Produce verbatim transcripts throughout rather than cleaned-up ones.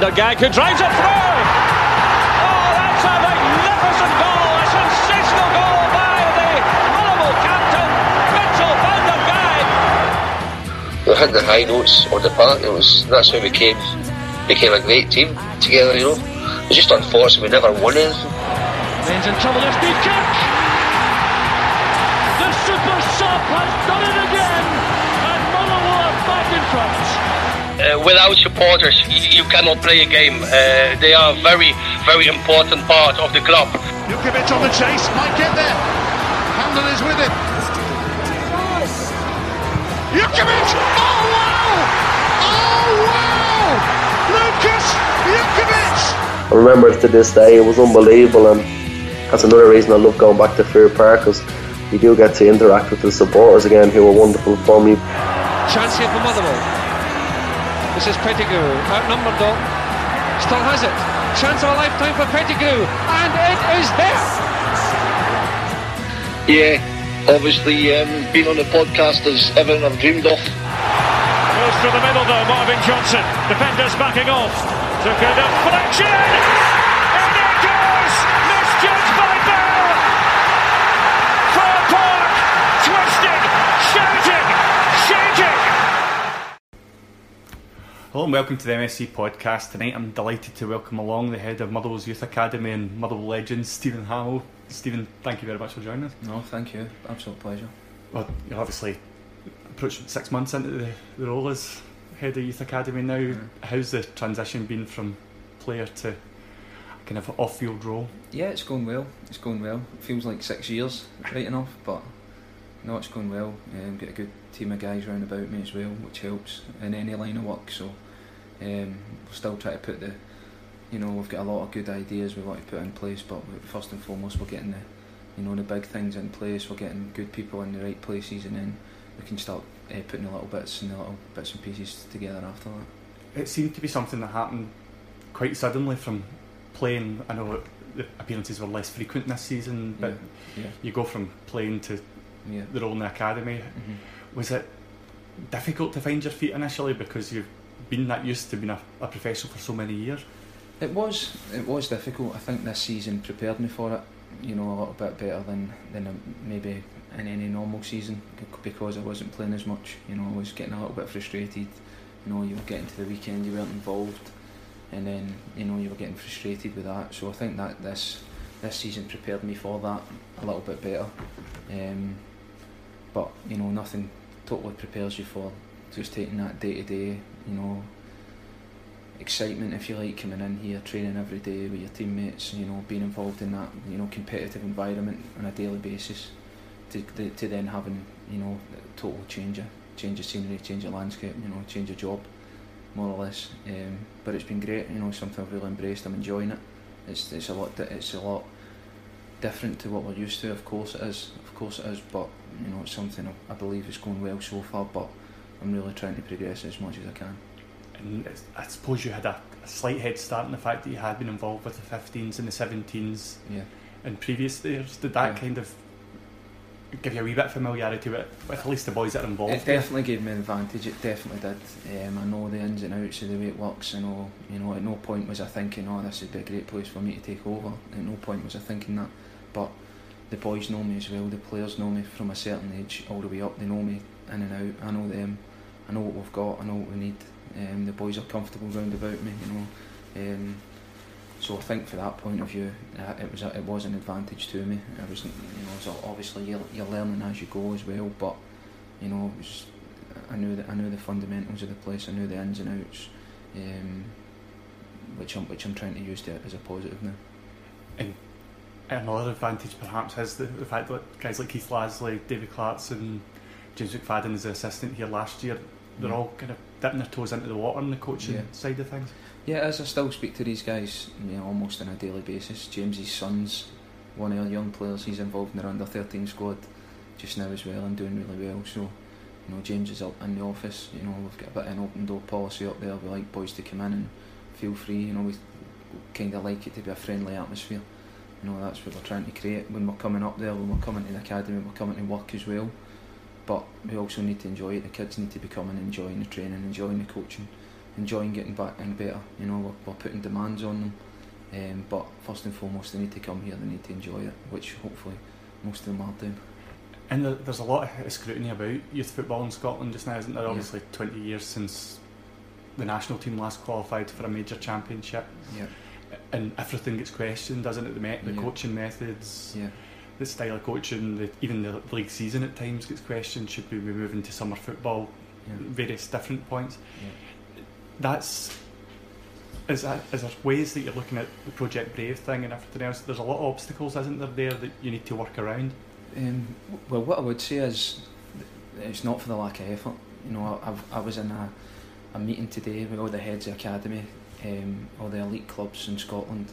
Peter Gagg, who drives it through. Oh, that's a magnificent goal, a sensational goal by the Motherwell captain, Mitchell van der Gagg. We had the high notes on the park. It was that's how we came became a great team together. You know, it's just unfortunate we never won anything. Men's in trouble. This deep kick. The super sub has done it again, and Motherwell are back in front. Uh, without supporters, you, you cannot play a game. Uh, they are a very, very important part of the club. Jukovic on the chase, might get there. Handel is with it. Jukovic! Oh wow! Oh wow! Lucas Jukovic! I remember it to this day. It was unbelievable, and that's another reason I love going back to Fair Park, because you do get to interact with the supporters again, who were wonderful for me. Chance here for Motherwell. This is Pettigrew, outnumbered though, still has it, chance of a lifetime for Pettigrew, and it is there! Yeah, obviously um, being on the podcast is everything I've dreamed of. Goes through the middle though, Marvin Johnson, defenders backing off, took a deflection, and it goes, misjudged by Bell! Fir Park, twisted, shouting, shaking! Hello and welcome to the M S C podcast. Tonight I'm delighted to welcome along the head of Motherwell's Youth Academy and Motherwell legend, Stephen Hamill. Stephen, thank you very much for joining us. No, thank you. Absolute pleasure. Well, you're obviously approaching six months into the, the role as head of Youth Academy now. Mm. How's the transition been from player to kind of off-field role? Yeah, it's going well. It's going well. It feels like six years, right enough, but no, it's going well. Um, got a good team of guys round about me as well, which helps in any line of work. So um, we'll still try to put the, you know, we've got a lot of good ideas we want to put in place, but first and foremost we're getting the, you know, the big things in place. We're getting good people in the right places, and then we can start uh, putting the little bits and the little bits and pieces together after that. It seemed to be something that happened quite suddenly from playing. I know the appearances were less frequent this season, but yeah, yeah. you go from playing to yeah. the role in the academy. Mm-hmm. Was it difficult to find your feet initially because you've been that used to being a, a professional for so many years? It was it was difficult. I think this season prepared me for it, you know, a little bit better than, than maybe in any normal season, because I wasn't playing as much. You know, I was getting a little bit frustrated. You know, you were getting to the weekend, you weren't involved, and then, you know, you were getting frustrated with that. So I think that this this season prepared me for that a little bit better. Um, but, you know, nothing totally prepares you for just taking that day to day, you know, excitement, if you like, coming in here, training every day with your teammates, you know, being involved in that, you know, competitive environment on a daily basis, to to then having, you know, total change of, change of scenery, change of landscape, you know, change of job, more or less. Um, but it's been great, you know, something I've really embraced. I'm enjoying it. It's it's a lot it's a lot different to what we're used to. Of course it is, of course it is. But you know, it's something I, I believe is going well so far. But I'm really trying to progress as much as I can. And I suppose you had a, a slight head start in the fact that you had been involved with the fifteens and the seventeens yeah. in previous years. Did that yeah. kind of give you a wee bit of familiarity with, with at least the boys that are involved? It definitely gave me an advantage. It definitely did. Um, I know the ins and outs of the way it works. I know, you know, at no point was I thinking, oh, this would be a great place for me to take over. At no point was I thinking that. But the boys know me as well. The players know me from a certain age all the way up. They know me in and out. I know them. I know what we've got. I know what we need. Um, the boys are comfortable round about me, you know. Um, so I think, for that point of view, uh, it was a, it was an advantage to me. I wasn't, you know, so obviously you're, you're learning as you go as well. But you know, it was, I knew that I knew the fundamentals of the place. I knew the ins and outs, um, which I'm which I'm trying to use to, as a positive now. And another advantage perhaps is the, the fact that guys like Keith Lasley, David Clarkson, James McFadden as the assistant here last year, they're yeah. all kind of dipping their toes into the water on the coaching yeah. side of things. Yeah, as I still speak to these guys, you know, almost on a daily basis. James's son's one of our young players. He's involved in our under thirteen squad just now as well, and doing really well. So, you know, James is up in the office. You know, we've got a bit of an open door policy up there. We like boys to come in and feel free. You know, we kind of like it to be a friendly atmosphere. You know, that's what we're trying to create when we're coming up there. When we're coming to the academy, we're coming to work as well. But we also need to enjoy it. The kids need to be coming, enjoying the training, enjoying the coaching. enjoying getting back in better. You know, we're, we're putting demands on them, um, but first and foremost, they need to come here. They need to enjoy it, which hopefully most of them are doing. And there's a lot of scrutiny about youth football in Scotland just now, isn't there? Yeah. Obviously, twenty years since the national team last qualified for a major championship. Yeah. And everything gets questioned, doesn't it? The, me- the yeah. coaching methods, yeah. the style of coaching, the, even the league season at times gets questioned. Should we be moving to summer football? Yeah. Various different points. Yeah. That's is that is there ways that you're looking at the Project Brave thing and everything else? There's a lot of obstacles, isn't there, there that you need to work around? Um, well, what I would say is it's not for the lack of effort. You know, I, I was in a, a meeting today with all the heads of academy, um, all the elite clubs in Scotland.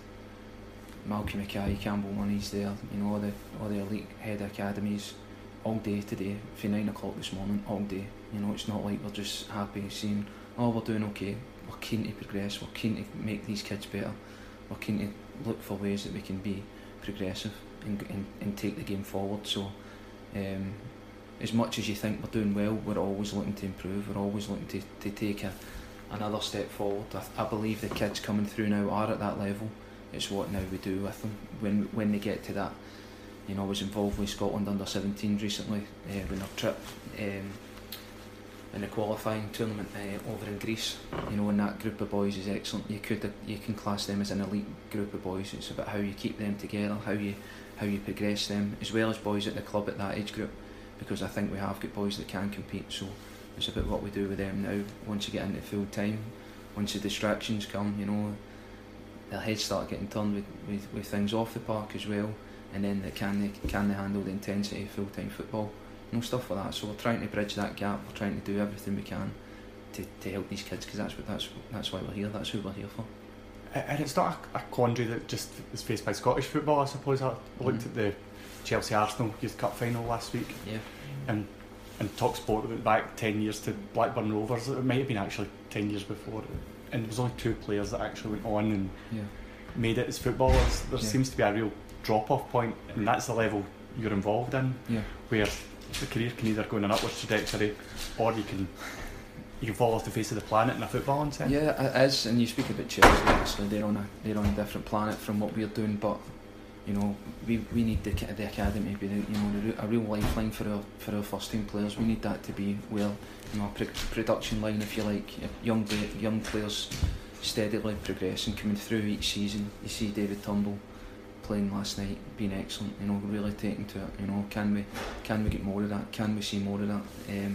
Malcolm Mackay, Campbell Money's there. You know, all the all the elite head academies all day today, for nine o'clock this morning, all day. You know, it's not like we're just happy seeing, oh, we're doing okay. We're keen to progress. We're keen to make these kids better. We're keen to look for ways that we can be progressive and, and, and take the game forward. So um, as much as you think we're doing well, we're always looking to improve. We're always looking to, to take a, another step forward. I, I believe the kids coming through now are at that level. It's what now we do with them when when they get to that. You know, I was involved with Scotland under seventeens recently uh, with our trip um, in the qualifying tournament uh, over in Greece. You know, and that group of boys is excellent. You could you can class them as an elite group of boys. It's about how you keep them together, how you how you progress them, as well as boys at the club at that age group. Because I think we have got boys that can compete. So it's about what we do with them now. Once you get into full time, once the distractions come, you know, their heads start getting turned with, with, with things off the park as well, and then they can they can they handle the intensity of full time football, you know, stuff like that. So we're trying to bridge that gap. We're trying to do everything we can to, to help these kids, because that's what that's that's why we're here. That's who we're here for. And it's not a, a quandary that just is faced by Scottish football, I suppose. I looked mm. at the Chelsea Arsenal Youth Cup final last week, yeah, and and TalkSport went back ten years to Blackburn Rovers. It might have been actually ten years before, and there was only two players that actually went on and yeah. made it as footballers. There yeah. seems to be a real drop-off point, and that's the level you're involved in, yeah. where the career can either go in an upwards trajectory, or you can you can fall off the face of the planet in a footballing sense. Yeah, it is. And you speak about Chelsea. Actually, they're on a they're on a different planet from what we're doing, but you know, we we need the the academy to be the, you know the, a real lifeline for our for our first team players. We need that to be well, you know, a pro- production line, if you like, young young players steadily progressing, coming through each season. You see David Turnbull playing last night, being excellent. You know, really taking to it. You know, can we can we get more of that? Can we see more of that? Um,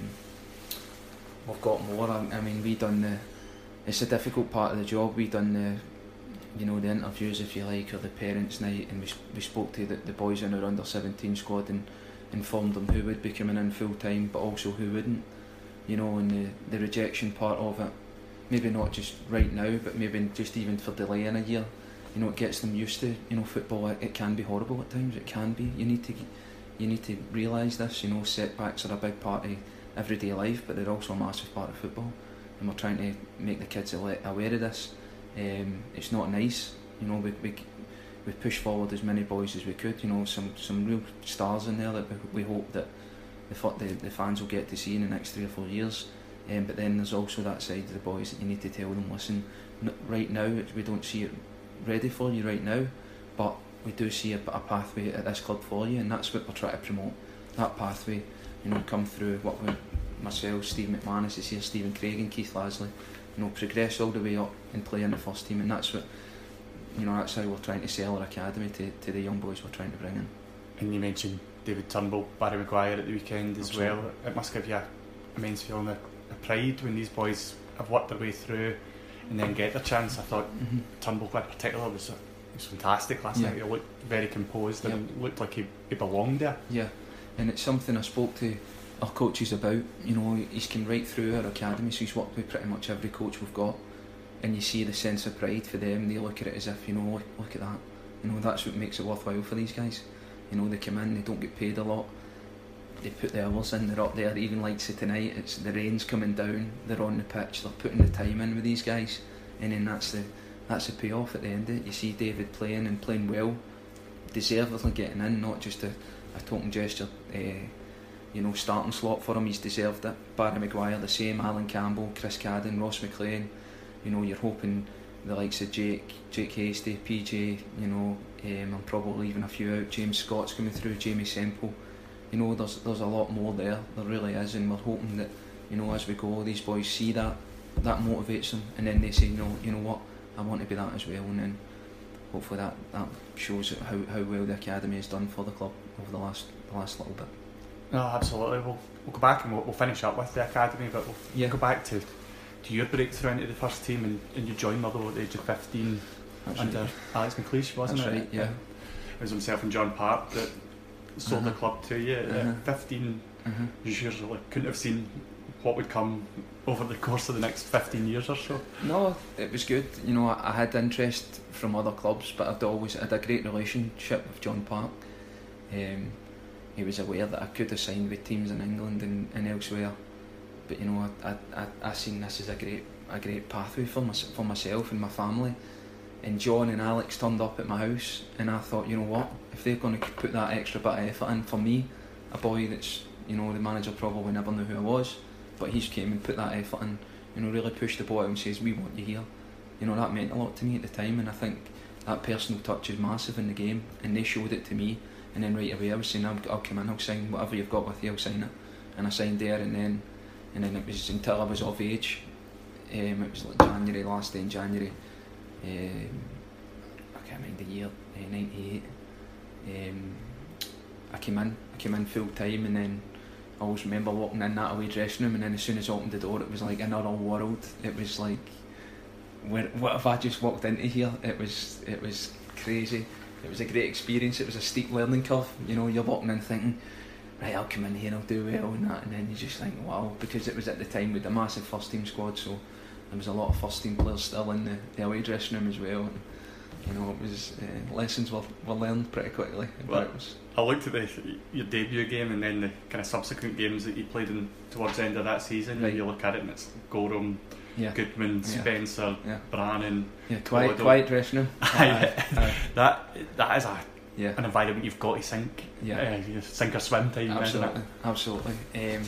we've got more. I, I mean, we done the. It's a difficult part of the job. We done the. You know, the interviews, if you like, or the parents' night, and we we spoke to the, the boys in our under seventeen squad and informed them who would be coming in full time, but also who wouldn't. You know, and the the rejection part of it, maybe not just right now, but maybe just even for delaying a year. You know, it gets them used to, you know, football. It, it can be horrible at times. It can be. You need to you need to realise this. You know, setbacks are a big part of everyday life, but they're also a massive part of football, and we're trying to make the kids aware of this. Um, it's not nice, you know. We, we we push forward as many boys as we could. You know, some some real stars in there that we, we hope that the, the the fans will get to see in the next three or four years. Um, but then there's also that side of the boys that you need to tell them, listen, right now we don't see it ready for you right now, but we do see a, a pathway at this club for you, and that's what we're trying to promote. That pathway, you know, come through what we, myself, Steve McManus is here, Stephen Craig and Keith Lasley. You know, progress all the way up and play in the first team, and that's what, you know, that's how we're trying to sell our academy to, to the young boys we're trying to bring in. And you mentioned David Turnbull, Barry Maguire at the weekend as Absolutely. well. It must give you a immense feeling of, of pride when these boys have worked their way through and then get their chance. I thought mm-hmm. Turnbull in particular was, was fantastic last yeah. night. He looked very composed and yeah. looked like he, he belonged there. Yeah, and it's something I spoke to our coaches about. You know, he's come right through our academy, so he's worked with pretty much every coach we've got, and you see the sense of pride for them. They look at it as if, you know, look, look at that, you know, that's what makes it worthwhile for these guys. You know, they come in, they don't get paid a lot, they put the hours in, they're up there. Even like say tonight, it's the rain's coming down, they're on the pitch, they're putting the time in with these guys, and then that's the that's the payoff at the end of it. You see David playing and playing well, deservedly getting in, not just a, a token gesture uh, you know, starting slot for him. He's deserved it. Barry Maguire the same, Alan Campbell, Chris Cadden, Ross McLean, you know, you're hoping the likes of Jake, Jake Hasty, P J, you know, um, I'm probably leaving a few out. James Scott's coming through, Jamie Semple. You know, there's there's a lot more there. There really is, and we're hoping that, you know, as we go, these boys see that, that motivates them, and then they say, no, you know what, I want to be that as well, and then hopefully that, that shows how, how well the academy has done for the club over the last the last little bit. No, absolutely. We'll we'll go back and we'll, we'll finish up with the academy, but we'll yeah. go back to, to your breakthrough into the first team, and, and you joined Motherwell at the age of fifteen. That's under right. Alex McLeish, wasn't That's it? Right, yeah. It was himself and John Park that sold uh-huh. the club to you. Uh-huh. At fifteen, uh-huh. you surely couldn't have seen what would come over the course of the next fifteen years or so. No, it was good. You know, I, I had interest from other clubs, but I'd always had a great relationship with John Park. Um, he was aware that I could have signed with teams in England and, and elsewhere, but you know, I I I seen this as a great a great pathway for my, for myself and my family. And John and Alex turned up at my house, and I thought, you know what, if they're going to put that extra bit of effort in for me, a boy that's, you know, the manager probably never knew who I was, but he's came and put that effort in, you know, really pushed the boy out and says, we want you here. You know, that meant a lot to me at the time, and I think that personal touch is massive in the game, and they showed it to me. And then right away I was saying, I'll, I'll come in, I'll sign whatever you've got with you, I'll sign it. And I signed there, and then and then it was until I was of age. Um, it was like January, last day in January. Um, I can't remember the year, uh, ninety-eight. Um, I came in, I came in full time, and then I always remember walking in that away dressing room, and then as soon as I opened the door, it was like another world. It was like, where, what have I just walked into here? It was, it was crazy. It was a great experience. It was a steep learning curve. You know, you're walking in thinking, right, I'll come in here and I'll do well and that, and then you just think, wow, because it was at the time with a massive first team squad, so there was a lot of first team players still in the, the away dressing room as well. And, you know, it was uh, lessons were, were learned pretty quickly. Well, it was, I looked at the, your debut game and then the kind of subsequent games that you played in towards the end of that season, right. and you look at it and it's Gorham, yeah. Goodman, yeah. Spencer, yeah. Brannan, yeah, quiet, quiet dressing room. Aye, aye. that that is a yeah. an environment you've got to sink, yeah, uh, sink or swim time. Absolutely, isn't it? absolutely. Um,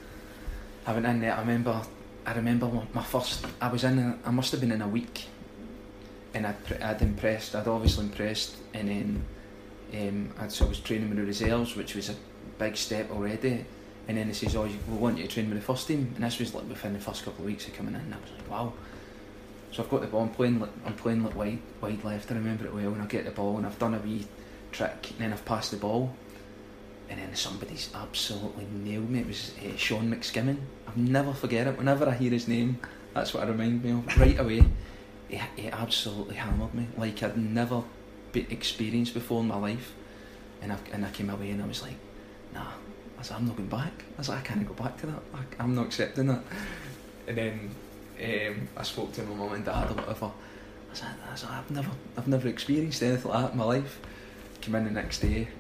I went in there. I remember. I remember my first. I was in. A, I must have been in a week, and I'd, I'd impressed. I'd obviously impressed, and then um, I'd, so I was training with the reserves, which was a big step already. And then he says, "Oh, we want you to train with the first team." And this was like within the first couple of weeks of coming in. And I was like, "Wow!" So I've got the ball. I'm playing. Like, I'm playing like wide, wide left. I remember it well. And I get the ball, and I've done a wee trick, and then I've passed the ball, and then somebody's absolutely nailed me. It was uh, Sean McSkimmon. I'll never forget it. Whenever I hear his name, that's what I remind me of. Right away, he, he absolutely hammered me like I'd never be experienced before in my life. And I and I came away, and I was like, "Nah." I said, I'm not going back. I said, I can't go back to that. I, I'm not accepting that. And then um, I spoke to my mum and dad or whatever. I said, I said, I've never, I've never experienced anything like that in my life. Came in the next day.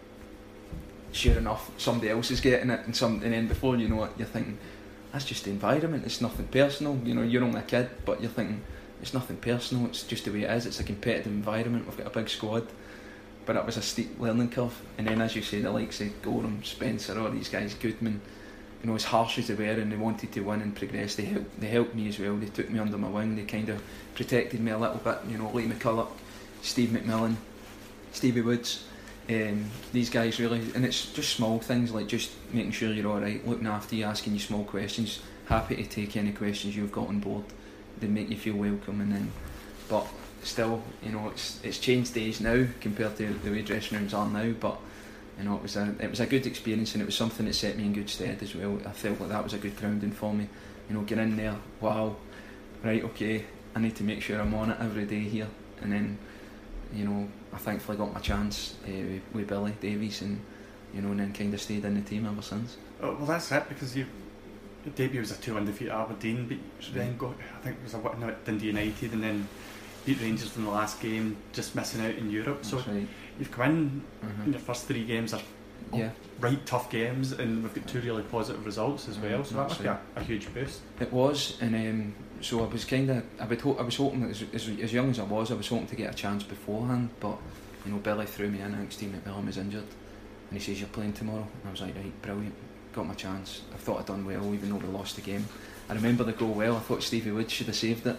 Sure enough, somebody else is getting it, and some, and then before you know it, you're thinking, that's just the environment. It's nothing personal. You know, you're only a kid, but you're thinking, it's nothing personal. It's just the way it is. It's a competitive environment. We've got a big squad. But it was a steep learning curve, and then as you say, the likes of Gorham, Spencer, all these guys, Goodman, you know, as harsh as they were and they wanted to win and progress, they helped, they helped me as well. They took me under my wing, they kind of protected me a little bit, you know, Lee McCulloch, Steve McMillan, Stevie Woods, um, these guys really, and it's just small things like just making sure you're alright, looking after you, asking you small questions, happy to take any questions you've got on board, they make you feel welcome, and then, but still, you know, it's it's changed days now compared to the way dressing rooms are now, but you know, it was a it was a good experience, and it was something that set me in good stead as well. I felt like that was a good grounding for me. You know, get in there, wow, right, okay, I need to make sure I'm on it every day here, and then, you know, I thankfully got my chance uh, with, with Billy Davies, and you know, and then kind of stayed in the team ever since. Oh, well, that's it, because you. Your debut was a two undefeated Aberdeen, but you then got, I think it was a one at Dundee United, and then beat Rangers in the last game, just missing out in Europe. That's so right. You've come in, uh-huh. in your first three games are yeah. right tough games, and we've got two really positive results as well, so that must be a, a huge boost. It was, and um, so I was kind of, I would ho- I was hoping that as, as, as young as I was, I was hoping to get a chance beforehand, but you know, Billy threw me in, I think Steve McMillan was injured, and he says, you're playing tomorrow, and I was like, right, brilliant, got my chance. I thought I'd done well, even though we lost the game. I remember the goal well, I thought Stevie Woods should have saved it,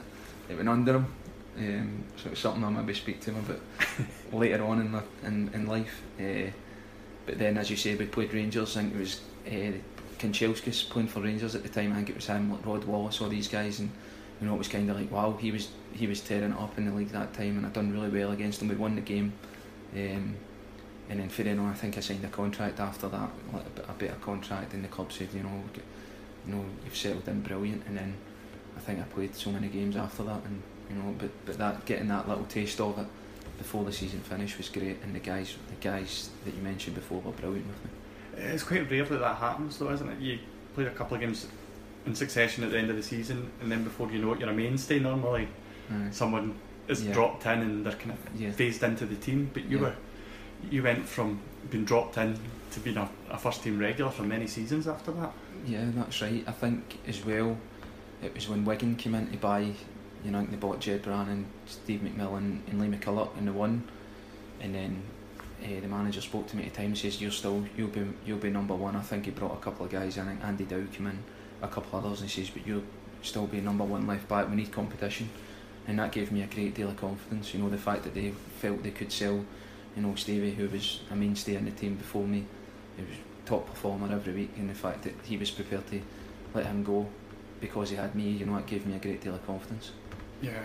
it went under him. Um, so it was something I maybe speak to him about later on in, my, in, in life. Uh, but then, as you say, we played Rangers. I think it was uh, Kanchelskis playing for Rangers at the time. I think it was him, like Rod Wallace, all these guys, and you know, it was kind of like, wow, he was he was tearing it up in the league that time, and I'd done really well against him. We won the game, um, and then for then on, I think I signed a contract after that, like a, bit, a better contract, and the club said, you know, you know, you've settled in brilliant. And then I think I played so many games after that, and you know, but but that getting that little taste of it before the season finished was great, and the guys the guys that you mentioned before were brilliant with me. It's quite rare that that happens, though, isn't it? You played a couple of games in succession at the end of the season, and then before you know it, you're a mainstay. Normally, uh, someone is yeah. dropped in and they're kind of yeah. phased into the team. But you yeah. were, you went from being dropped in to being a, a first team regular for many seasons after that. Yeah, that's right. I think as well, it was when Wigan came in to buy. You know, I think they bought Jed Brannan, Steve McMillan, and Lee McCulloch, and they won. And then uh, the manager spoke to me at the time and says, "You're still, you'll be, you'll be number one." I think he brought a couple of guys. I think Andy Dow came in, a couple of others, and he says, "But you'll still be number one left back. We need competition," and that gave me a great deal of confidence. You know, the fact that they felt they could sell, you know, Stevie, who was a mainstay in the team before me, he was top performer every week, and the fact that he was prepared to let him go because he had me, you know, it gave me a great deal of confidence. Yeah,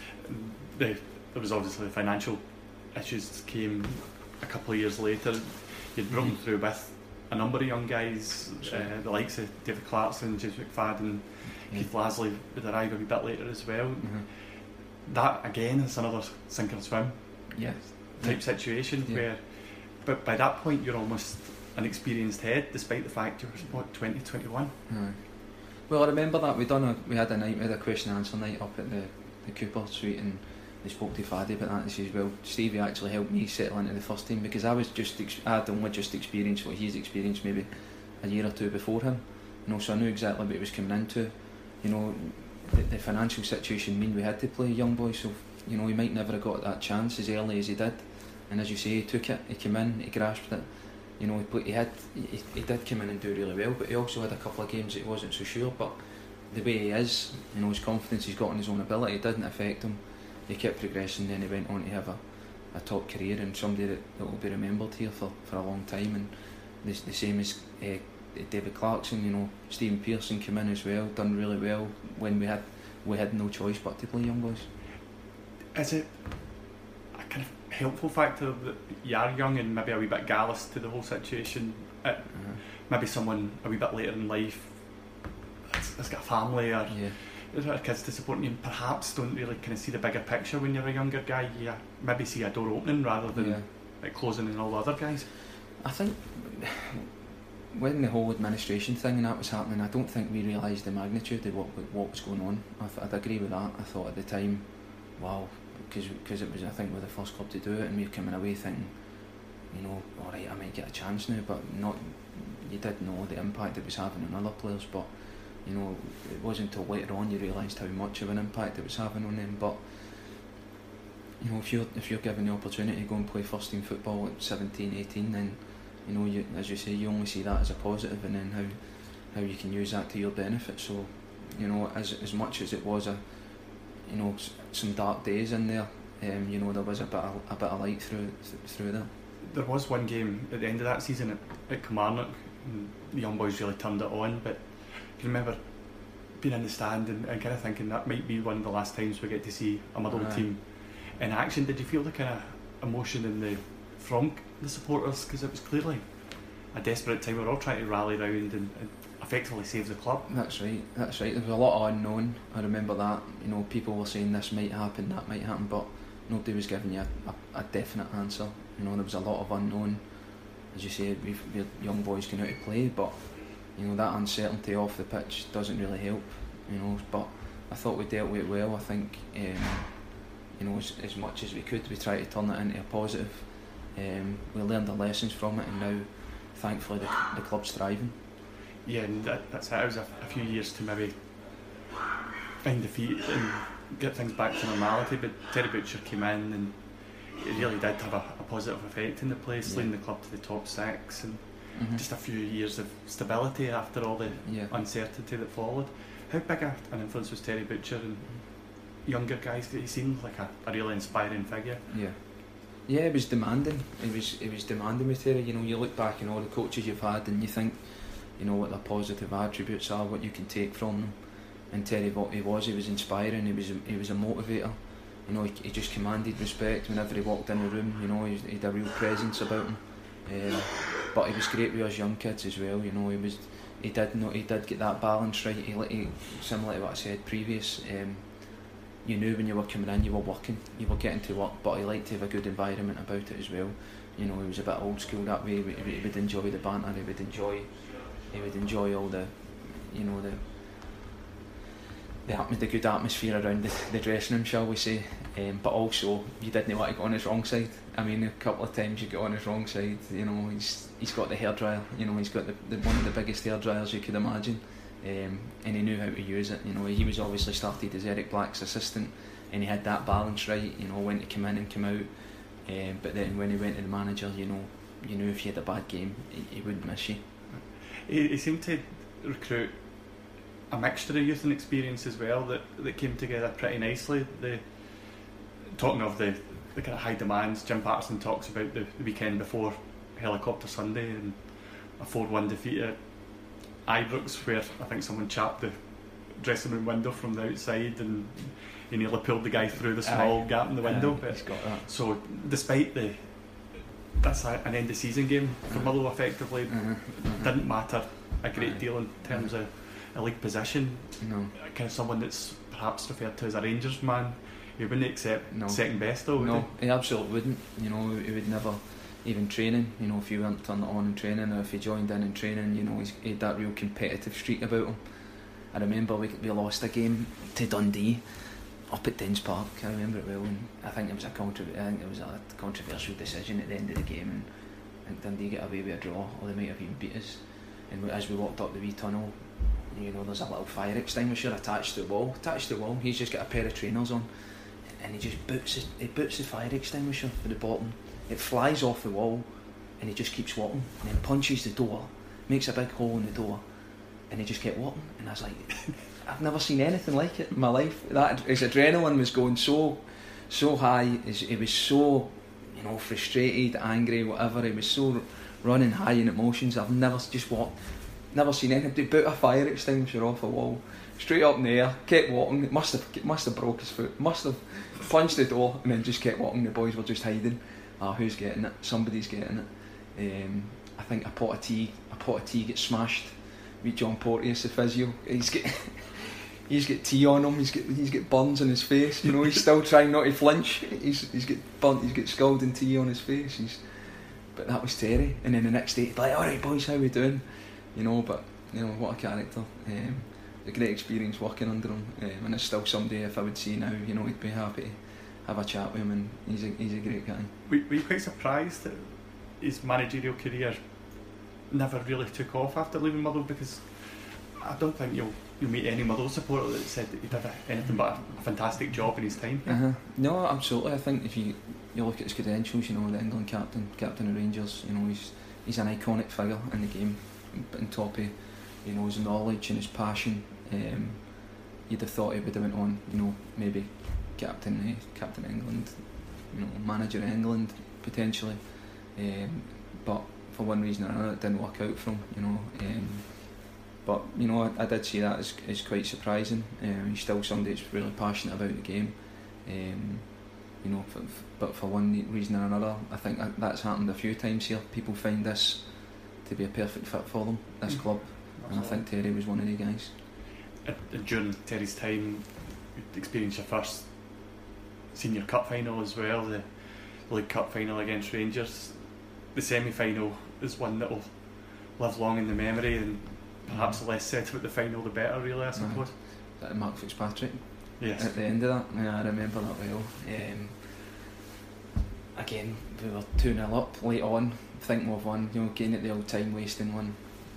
the, there was obviously the financial issues came a couple of years later. You'd broken mm-hmm. through with a number of young guys, uh, the likes of David Clarkson, James McFadden, yeah. Keith Lasley would arrive a wee bit later as well. Mm-hmm. That again is another sink or swim yeah. type yeah. situation yeah. where, but by that point you're almost an experienced head, despite the fact you were what, twenty, twenty-one. Mm. Well, I remember that we done a we had a night we had a question and answer night up at the, the Cooper Suite, and they spoke to Faddy about that, and he says, well, Stevie actually helped me settle into the first team because I was just ex- I had only just experienced what he's experienced maybe a year or two before him, you know, so I knew exactly what he was coming into. You know, the, the financial situation meant we had to play young boys, so you know, he might never have got that chance as early as he did, and as you say, he took it, he came in, he grasped it. You know, he, played, he had he, he did come in and do really well, but he also had a couple of games that he wasn't so sure. But the way he is, you know, his confidence he's got in his own ability, it didn't affect him. He kept progressing, then he went on to have a, a top career and somebody that, that will be remembered here for, for a long time. And the, the same as uh, David Clarkson, you know, Stephen Pearson came in as well, done really well when we had we had no choice but to play young boys. Is it a kind of helpful factor that you are young and maybe a wee bit gallus to the whole situation? It, uh-huh. Maybe someone a wee bit later in life has, has got a family or yeah. their kids to support, and you perhaps don't really kind of see the bigger picture when you're a younger guy. You maybe see a door opening rather than yeah. like closing in all the other guys. I think when the whole administration thing and that was happening, I don't think we realised the magnitude of what what was going on. I th- I'd agree with that. I thought at the time, wow, because it was, I think, we're the first club to do it, and we're coming away thinking, you know, alright, I might get a chance now, but not. You did know the impact it was having on other players, but you know, it wasn't until later on you realised how much of an impact it was having on them. But you know, if you're if you're given the opportunity to go and play first team football at seventeen, eighteen, then you know, you, as you say, you only see that as a positive, and then how how you can use that to your benefit. So, you know, as as much as it was a, you know, some dark days in there, um, you know, there was a bit of, a bit of light through through there. There was one game at the end of that season at, at Kilmarnock, and the young boys really turned it on, but I remember being in the stand and, and kind of thinking that might be one of the last times we get to see a Motherwell uh, team in action. Did you feel the kind of emotion in the from the supporters, because it was clearly a desperate time? We were all trying to rally round and, and effectively save the club. That's right, that's right. There was a lot of unknown. I remember that. You know, people were saying this might happen, that might happen, but nobody was giving you a, a, a definite answer. You know, there was a lot of unknown. As you say, we've, we're young boys going out to play, but you know, that uncertainty off the pitch doesn't really help. You know, but I thought we dealt with it well. I think, um, you know, as, as much as we could, we tried to turn it into a positive. Um, we learned the lessons from it, and now, thankfully, the, the club's thriving. Yeah, and that, that's it. It was a, a few years to maybe find the feet and get things back to normality. But Terry Butcher came in, and it really did have a, a positive effect in the place, yeah. leading the club to the top six, and mm-hmm. just a few years of stability after all the yeah. uncertainty that followed. How big a, an influence was Terry Butcher? And younger guys? He seemed like a, a really inspiring figure. Yeah. Yeah, it was demanding. It was it was demanding with Terry. You know, you look back and all the coaches you've had, and you think, you know, what their positive attributes are, what you can take from them. And Terry, what he was, he was inspiring. He was a, he was a motivator. You know, he, he just commanded respect whenever he walked in the room. You know, he, he had a real presence about him. Um, but he was great with us young kids as well. You know, he was he did know he did get that balance right. He, he similar to what I said previous. Um, you knew when you were coming in, you were working, you were getting to work, but he liked to have a good environment about it as well. You know, he was a bit old school that way. He, he would enjoy the banter. He would enjoy, he would enjoy all the, you know, the the, the good atmosphere around the, the dressing room, shall we say. Um, but also, you didn't want to go on his wrong side. I mean, a couple of times you get on his wrong side. You know, he's he's got the hairdryer. You know, he's got the, the one of the biggest hairdryers you could imagine. Um, and he knew how to use it. You know, he was obviously started as Eric Black's assistant, and he had that balance right. You know, when to come in and come out. Um, but then when he went to the manager, you know, you knew if you had a bad game, he, he wouldn't miss you. He, he seemed to recruit a mixture of youth and experience as well that, that came together pretty nicely. The talking of the, the kind of high demands, Jim Patterson talks about the, the weekend before Helicopter Sunday and a four one defeat at Ibrox, where I think someone chapped the dressing room window from the outside and he nearly pulled the guy through the small Aye. gap in the window. Aye, he's got that. So despite the that's a, an end of season game for uh-huh. Motherwell, effectively uh-huh. Uh-huh. didn't matter a great Aye. deal in terms uh-huh. of a league position. No. Kind of someone that's perhaps referred to as a Rangers man. He wouldn't accept no. second best though, would no, he? he absolutely wouldn't. You know, he would never, even training, you know, if you weren't turning it on in training, or if he joined in in training, you know, he's, he had that real competitive streak about him. I remember we, we lost a game to Dundee up at Dens Park. I remember it well, and I think it was a contro- I think it was a controversial decision at the end of the game, and I think Dundee got away with a draw, or they might have even beat us. And as we walked up the wee tunnel, you know, there's a little fire extinguisher attached to the wall. Attached to the wall, he's just got a pair of trainers on, and he just boots it. He boots the fire extinguisher for the bottom. It flies off the wall, and he just keeps walking, and then punches the door, makes a big hole in the door, and he just kept walking. And I was like, I've never seen anything like it in my life. That his adrenaline was going so, so high. His, he was so, you know, frustrated, angry, whatever. He was so running high in emotions. I've never just walked. Never seen anything. He put a fire extinguisher off a wall, straight up in the air, kept walking. It must have, must have broke his foot. Must have punched the door and then just kept walking. The boys were just hiding. Ah, who's getting it? Somebody's getting it. Um, I think a pot of tea, a pot of tea gets smashed. Meet John Porteous, the physio. He's get, he's got tea on him. He's got, he's got burns on his face. You know, he's still trying not to flinch. He's, he's got burnt. He's got scalding tea on his face. He's, but that was Terry. And then the next day, he'd be like, "All right, boys, how we doing?" You know, but you know what a character. Um, a great experience working under him, um, and it's still somebody if I would see now, you know, he'd be happy to have a chat with him, and he's a he's a great guy. Were, were you quite surprised that his managerial career never really took off after leaving Motherwell? Because I don't think you'll you'll meet any Motherwell supporter that said that he did a, anything but a, a fantastic job in his time. Uh-huh. No, absolutely. I think if you you look at his credentials, you know, the England captain, captain of Rangers, you know, he's he's an iconic figure in the game. On top of, you know, his knowledge and his passion, um, you'd have thought he would have went on, you know, maybe captain, uh, captain England, you know, manager of England potentially, um, but for one reason or another it didn't work out for him, you know. Um, but you know, I, I did see that as, as quite surprising. Um, he's still somebody that's really passionate about the game, um, you know. For, for, but for one reason or another, I think that, that's happened a few times here. People find this to be a perfect fit for them, this club. Absolutely. And I think Terry was one of the guys. And during Terry's time, you experienced your first senior cup final as well, the League Cup final against Rangers. The semi-final is one that will live long in the memory, and perhaps mm. the less said about the final the better, really, I suppose. Is that Mark Fitzpatrick? Yes. At the end of that, yeah, I remember that well. Um, again, we were two nil up late on. Think we've won, you know, getting at the old time wasting one.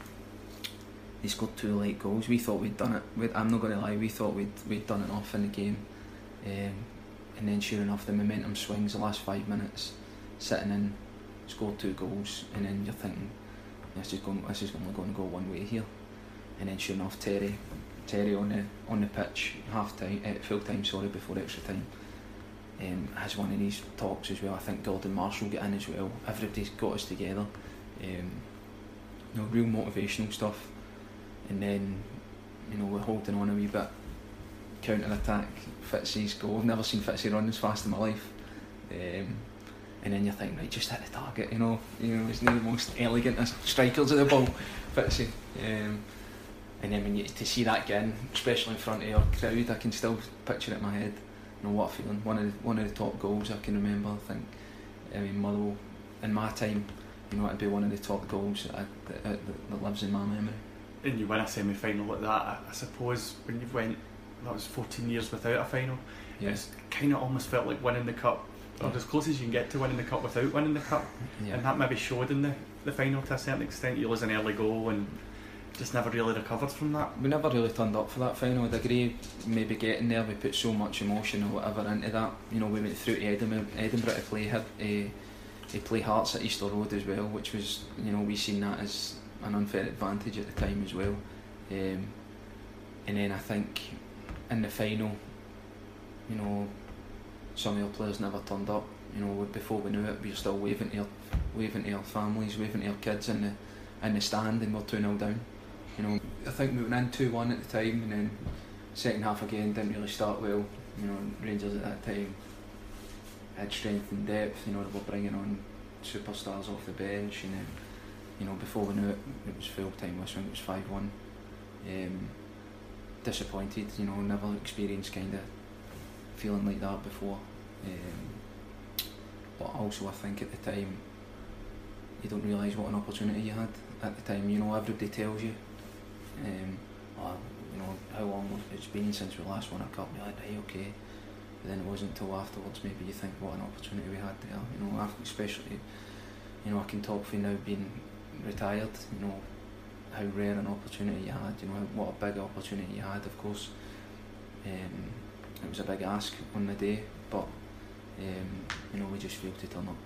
He scored two late goals. We thought we'd done it. We'd, I'm not going to lie, we thought we'd we'd done enough in the game, um, and then sure enough, the momentum swings. The last five minutes, sitting in, scored two goals, and then you're thinking, this is going, this is only going to go one way here. And then sure enough, Terry Terry on the on the pitch half time, uh, full time, sorry, before extra time. Um, has one of these talks as well. I think Gordon Marshall got in as well. Everybody's got us together. Um, you know, real motivational stuff. And then, you know, we're holding on a wee bit. Counter attack, Fitzy's goal. I've never seen Fitzy run as fast in my life. Um, and then you're thinking, right, just hit the target. You know, you know, he's not the most elegant of strikers of the ball, Fitzy. Um, and then when you to see that again, especially in front of our crowd, I can still picture it in my head. You know what a feeling. One of the, one of the top goals I can remember. I think, I mean, Motherwell in my time, you know, it'd be one of the top goals that, I, that, that, that lives in my memory. And you win a semi-final like that, I, I suppose when you've went, that was fourteen years without a final, yeah. It's kind of almost felt like winning the cup, or yeah. as close as you can get to winning the cup without winning the cup. Yeah. And that maybe showed in the, the final to a certain extent. You lose an early goal and just never really recovered from that. We never really turned up for that final. I'd agree, maybe getting there, we put so much emotion or whatever into that. You know, we went through to Edinburgh, Edinburgh to play uh, to play Hearts at Easter Road as well, which was, you know, we seen that as an unfair advantage at the time as well. Um, and then I think in the final, you know, some of our players never turned up. You know, before we knew it, we were still waving to our, waving to our families, waving to our kids in the in the stand, and we're two nil down. You know, I think we went in two one at the time, and then second half again didn't really start well. You know, Rangers at that time had strength and depth. You know, they were bringing on superstars off the bench, and then, you know, before we knew it, it was full time. I think it was five one. Um, disappointed. You know, never experienced kind of feeling like that before. Um, but also, I think at the time, you don't realise what an opportunity you had at the time. You know, everybody tells you, um, oh, you know, how long it's been since we last won a cup. You're like, right, okay. But then it wasn't until afterwards maybe you think what an opportunity we had there. You know, especially, you know, I can talk for now being retired. You know, how rare an opportunity you had. You know, what a big opportunity you had. Of course, um, it was a big ask on the day, but um, you know, we just failed to turn up.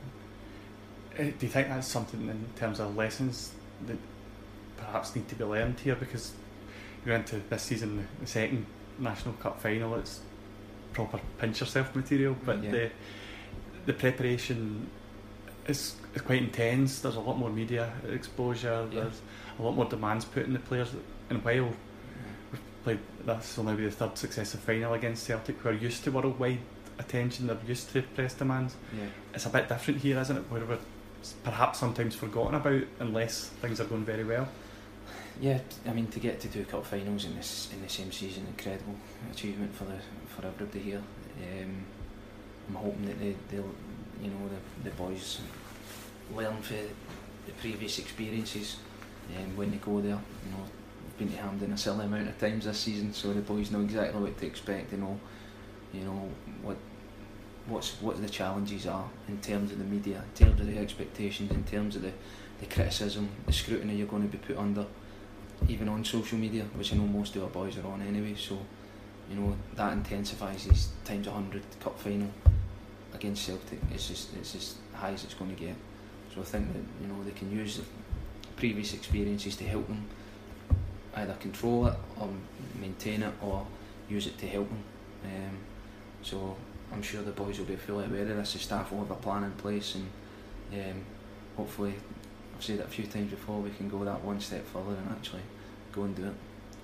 Uh, do you think that's something in terms of lessons that perhaps need to be learned here? Because you're into this season, the second National Cup final, it's proper pinch yourself material, but yeah. the the preparation is, is quite intense. There's a lot more media exposure, yeah. There's a lot more demands put on the players, and while yeah. we've played, this will now be the third successive final against Celtic, who are used to worldwide attention, they're used to press demands. Yeah. It's a bit different here, isn't it, where we're perhaps sometimes forgotten about unless things are going very well. Yeah, I mean, to get to two cup finals in this in the same season, incredible achievement for the for everybody here. Um, I'm hoping that they they'll you know the the boys learn from the previous experiences, and um, when they go there, you know, we've been to Hampden a silly amount of times this season, so the boys know exactly what to expect. They know, you know what. What's what the challenges are in terms of the media, in terms of the expectations, in terms of the, the criticism, the scrutiny you're going to be put under, even on social media, which I know most of our boys are on anyway. So, you know, that intensifies these times a hundred cup final against Celtic. It's just it's just high as it's going to get. So I think that, you know, they can use the previous experiences to help them either control it or maintain it, or use it to help them. Um, so. I'm sure the boys will be fully aware of this. The staff will have a plan in place, and um, hopefully, I've said it a few times before, we can go that one step further and actually go and do it.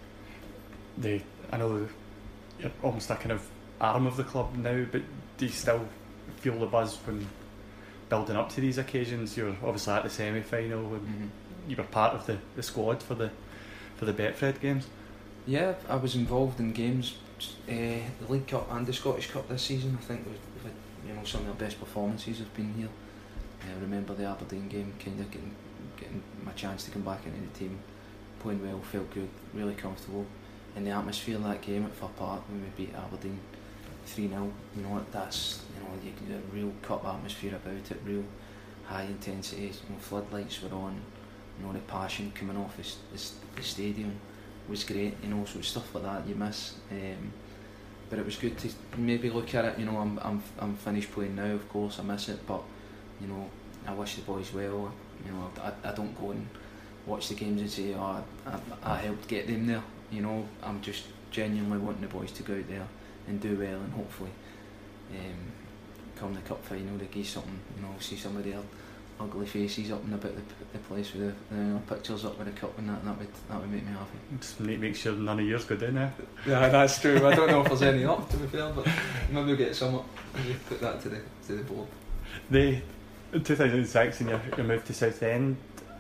They, I know you're almost a kind of arm of the club now, but do you still feel the buzz when building up to these occasions? You're obviously at the semi-final, and mm-hmm. you were part of the, the squad for the for the Betfred games. Yeah, I was involved in games. Uh, the League Cup and the Scottish Cup this season. I think we've, we've had, you know, some of our best performances have been here. I uh, remember the Aberdeen game, kind of getting getting my chance to come back into the team, playing well, felt good, really comfortable. And the atmosphere of that game at Fir Park when we beat Aberdeen three nil, you know, that's, you know, you can get a real cup atmosphere about it, real high intensity. You know, floodlights were on, you know, the passion coming off the, the, the stadium was great, you know, so stuff like that you miss. Um, but it was good to maybe look at it, you know, I'm I'm I'm finished playing now, of course, I miss it, but, you know, I wish the boys well. You know, I, I don't go and watch the games and say, oh, I, I helped get them there. you know, I'm just genuinely wanting the boys to go out there and do well, and hopefully um, come the cup final they give something, you know, see some of their ugly faces up and about the, the place with the, the you know, pictures up with the cup and that, and that would that would make me happy. Just make, make sure none of yours go down there. Yeah, that's true. I don't know if there's any up, to be fair, but maybe we'll get some up and just put that to the to the board. The in two thousand six, and your, your move to Southend,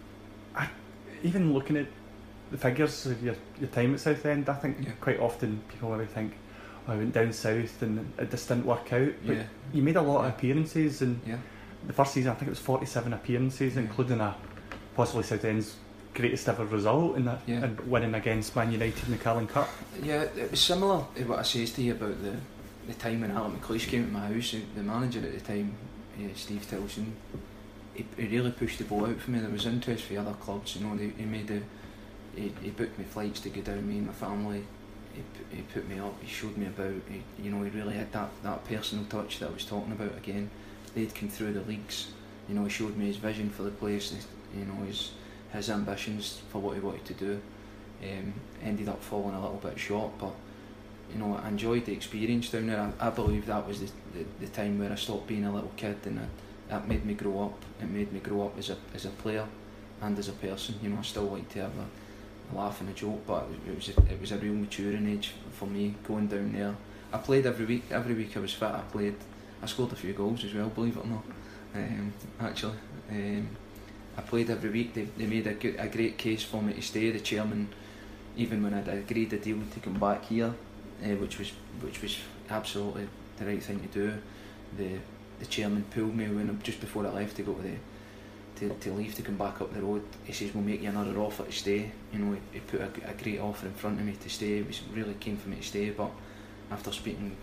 I, even looking at the figures of your, your time at Southend, I think yeah. quite often people maybe think, oh, I went down south and it just didn't work out. But yeah. you made a lot yeah. of appearances, and yeah. the first season I think it was forty-seven appearances, yeah. including a possibly Southend's greatest ever result in that, yeah. and winning against Man United in the Carling Cup. Yeah, it was similar to what I says to you about the the time when Alan McLeish came to my house. The manager at the time, uh, Steve Tilson, he, he really pushed the ball out for me. There was interest for other clubs, you know. They, he made a, he, he booked me flights to go down, me and my family. He, he put me up, he showed me about, he, you know, he really had that, that personal touch that I was talking about again. They'd come through the leagues, you know, he showed me his vision for the place, you know, his his ambitions for what he wanted to do. Um, ended up falling a little bit short, but you know, I enjoyed the experience down there. I, I believe that was the, the, the time where I stopped being a little kid, and I, that made me grow up. It made me grow up as a as a player and as a person. You know, I still like to have a, a laugh and a joke, but it was a, it was a real maturing age for me going down there. I played every week. Every week I was fit. I played. I scored a few goals as well, believe it or not. Um, actually, um, I played every week. They, they made a, good, a great case for me to stay. The chairman, even when I'd agreed the deal to come back here, uh, which was which was absolutely the right thing to do. The the chairman pulled me when just before I left to go to the to, to leave to come back up the road. He says, "We'll make you another offer to stay." You know, he, he put a, a great offer in front of me to stay. He was really keen for me to stay, but after speaking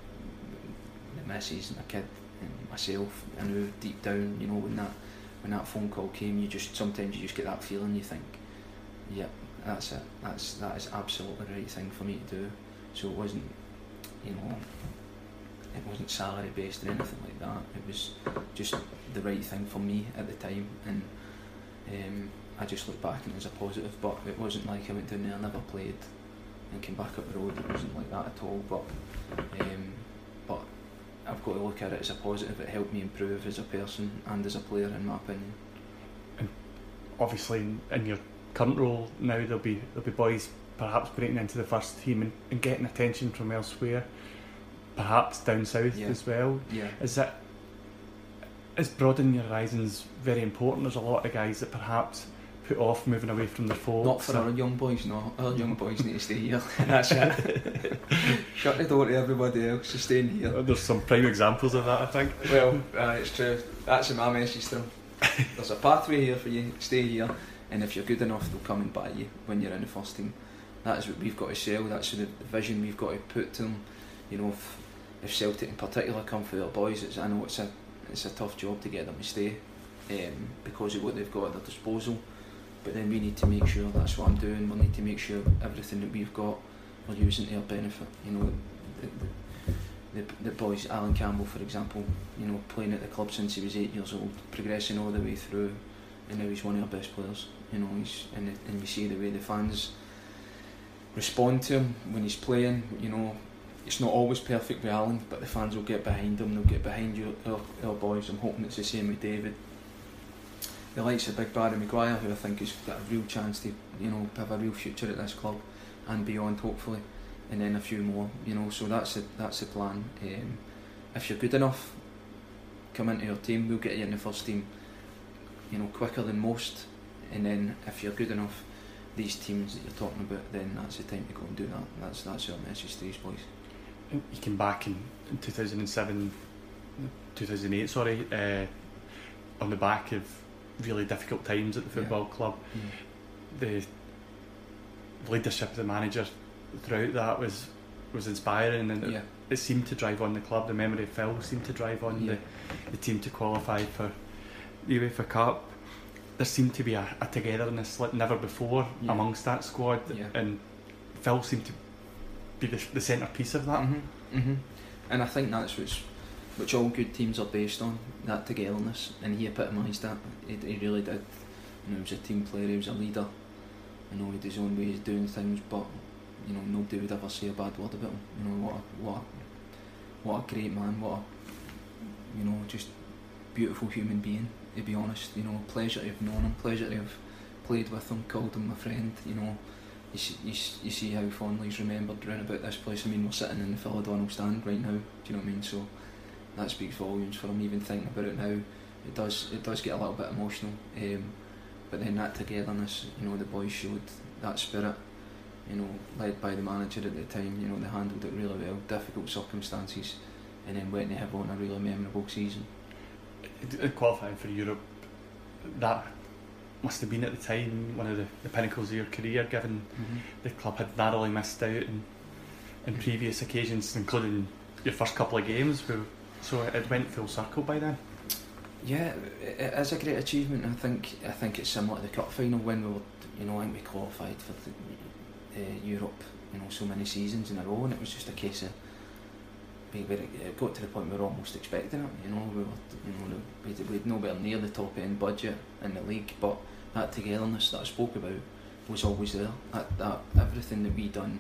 with the missus and the kid and myself, I knew deep down, you know, when that when that phone call came, you just sometimes you just get that feeling. You think, "Yeah, that's it. That's that is absolutely the right thing for me to do." So it wasn't, you know, it wasn't salary based or anything like that. It was just the right thing for me at the time, and um, I just look back and it was a positive. But it wasn't like I went down there, never played, and came back up the road. It wasn't like that at all. But um, but I've got to look at it as a positive. It helped me improve as a person and as a player, in my opinion. And obviously, in, in your current role now, there'll be there'll be boys perhaps breaking into the first team and, and getting attention from elsewhere, perhaps down south yeah. as well. Yeah. Is that is broadening your horizons very important? There's a lot of guys that perhaps put off moving away from their folks. Not for our young boys, no. Our young boys need to stay here. That's it. Shut the door to everybody else, just staying here. There's some prime examples of that, I think. Well, uh, it's true. That's my message to them. There's a pathway here for you. Stay here, and if you're good enough, they'll come and buy you when you're in the first team. That is what we've got to sell. That's the vision we've got to put to them. You know, if, if Celtic in particular come for their boys, it's, I know it's a it's a tough job to get them to stay um, because of what they've got at their disposal. But then we need to make sure that's what I'm doing. We need to make sure everything that we've got we're using to our benefit. You know, the, the, the, the boys, Alan Campbell, for example, you know, playing at the club since he was eight years old, progressing all the way through, and now he's one of our best players. You know, he's and the, and we see the way the fans respond to him when he's playing. You know, it's not always perfect with Alan, but the fans will get behind him. They'll get behind you, our, our boys. I'm hoping it's the same with David. The likes of Big Barry Maguire, who I think has got a real chance to, you know, have a real future at this club and beyond, hopefully, and then a few more. You know, so that's the that's the plan. Um, if you're good enough, come into your team. We'll get you in the first team, you know, quicker than most. And then if you're good enough, these teams that you're talking about, then that's the time to go and do that. That's that's our message to these boys. You came back in, in two thousand seven, two thousand eight, sorry, uh, on the back of really difficult times at the football yeah. club. Mm. The leadership of the manager throughout that was was inspiring, and yeah. it, it seemed to drive on the club. The memory of Phil seemed to drive on yeah. the, the team to qualify for the UEFA Cup. There seemed to be a, a togetherness like never before yeah. amongst that squad, yeah. and Phil seemed to be the, the centrepiece of that. Mm-hmm. Mm-hmm. And I think that's what's, which all good teams are based on, that togetherness, and he epitomised that. He, he really did. You know, he was a team player, he was a leader. I know he had his own ways of doing things, but you know, nobody would ever say a bad word about him. You know, what a, what a, what a great man, what a, you know, just beautiful human being, to be honest. You know, pleasure to have known him, pleasure to have played with him, called him my friend. You know, you see, you, you see how fondly he's remembered round about this place. I mean, we're sitting in the Phil O'Donnell stand right now, do you know what I mean? So that speaks volumes for him. Even thinking about it now, it does it does get a little bit emotional. Um, but then that togetherness, you know, the boys showed that spirit, you know, led by the manager at the time. You know, they handled it really well, difficult circumstances, and then went to have on a really memorable season. Qualifying for Europe, that must have been at the time one of the, the pinnacles of your career, given mm-hmm. the club had narrowly missed out in, in previous occasions, including your first couple of games. So it went full circle by then. Yeah, it is a great achievement. I think I think it's similar to the cup final when we were, you know, I think we qualified for the, uh, Europe, you know, so many seasons in a row, and it was just a case of we, it got to the point we were almost expecting it. You know, we were, you know, we we'd nowhere near the top end budget in the league, but that togetherness that I spoke about was always there. That, that everything that we done,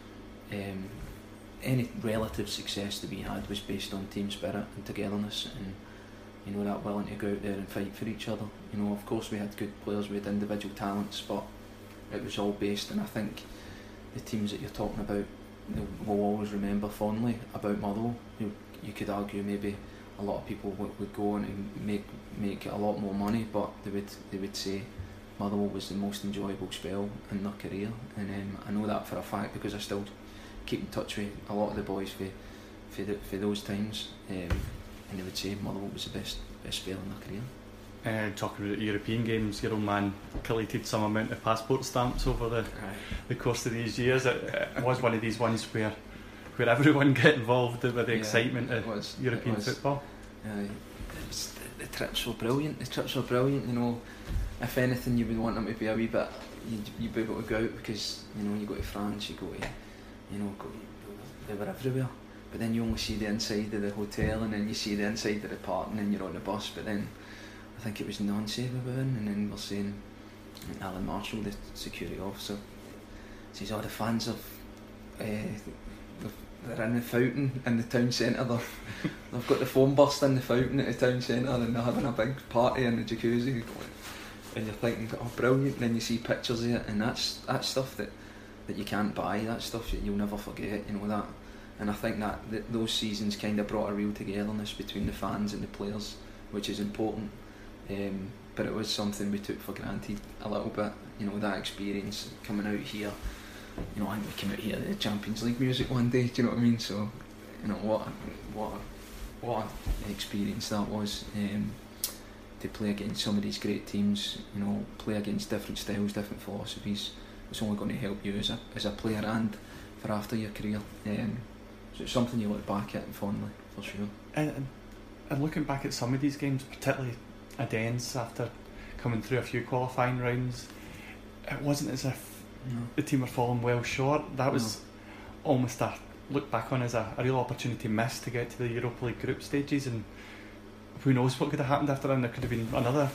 um, any relative success that we had was based on team spirit and togetherness, and you know, that willing to go out there and fight for each other. You know, of course we had good players, we had individual talents, but it was all based, and I think the teams that you're talking about, will always remember fondly about Motherwell. You, you could argue maybe a lot of people would, would go on and make make a lot more money, but they would they would say Motherwell was the most enjoyable spell in their career, and um, I know that for a fact because I still keep in touch with a lot of the boys for for, the, for those times, um, and they would say Motherwell was the best best spell in their career. Uh, talking about European games, your old man collated some amount of passport stamps over the Aye. the course of these years. It, it was one of these ones where where everyone get involved with the yeah, excitement of was, European football. Uh, it was, the, the trips were brilliant. The trips were brilliant. You know, if anything, you would want them to be a wee bit. You'd, you'd be able to go out because you know you go to France, you go to, you know, go, they were everywhere. But then you only see the inside of the hotel, and then you see the inside of the park, and then you're on the bus. But then I think it was Nancy we were in, and then we're saying Alan Marshall, the security officer, says, "Oh, the fans of uh, they're in the fountain in the town centre. They've, they've got the foam burst in the fountain at the town centre, and they're having a big party in the jacuzzi." And you're thinking, "Oh, brilliant!" And then you see pictures of it, and that's that's stuff that, that you can't buy. That's stuff that you'll never forget. You know that. And I think that, that those seasons kind of brought a real togetherness between the fans and the players, which is important. Um, but it was something we took for granted a little bit, you know, that experience coming out here. You know, I think we came out here to the Champions League music one day, do you know what I mean? So, you know, what a, what a, what an experience that was, um, to play against some of these great teams, you know, play against different styles, different philosophies. It's only going to help you as a, as a player and for after your career. Um, so it's something you look back at fondly, for sure. And, and looking back at some of these games, particularly Aden's, after coming through a few qualifying rounds, it wasn't as if no. the team were falling well short. That was no. almost a look back on as a, a real opportunity missed to get to the Europa League group stages, and who knows what could have happened after that. And there could have been another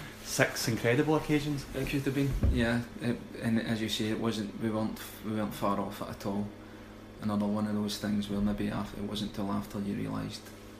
six incredible occasions. It could have been, yeah. It, and as you say, it wasn't. We weren't. We weren't far off it at all. Another one of those things where maybe after, it wasn't till after you realised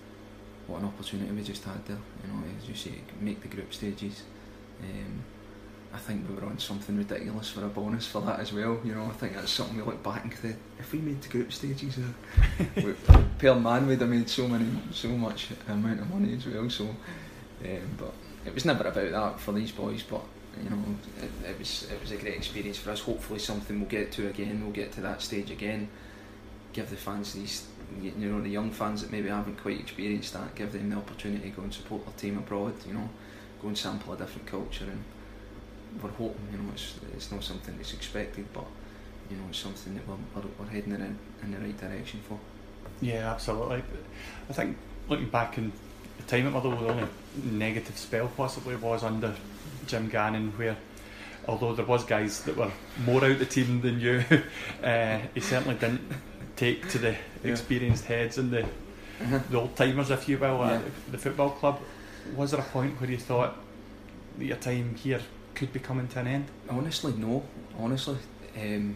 what an opportunity we just had there. You know, as you say, make the group stages. Um, I think we were on something ridiculous for a bonus for that as well. You know, I think that's something we look back and think, if we made the group stages, uh, we, per man we'd have made so many, so much amount of money as well. So, um, but it was never about that for these boys. But you know, it, it was it was a great experience for us. Hopefully, something we'll get to again. We'll get to that stage again. Give the fans these, you know, the young fans that maybe haven't quite experienced that, give them the opportunity to go and support their team abroad, you know, go and sample a different culture, and we're hoping, you know, it's it's not something that's expected, but you know, it's something that we're, we're, we're heading in, in the right direction for. Yeah, absolutely. I think looking back in the time at Motherwell, the only negative spell possibly was under Jim Gannon, where although there was guys that were more out the team than you, uh, he certainly didn't take to the yeah. experienced heads and the uh-huh. the old timers, if you will, yeah. at the football club. Was there a point where you thought that your time here could be coming to an end? Honestly, no. Honestly, um,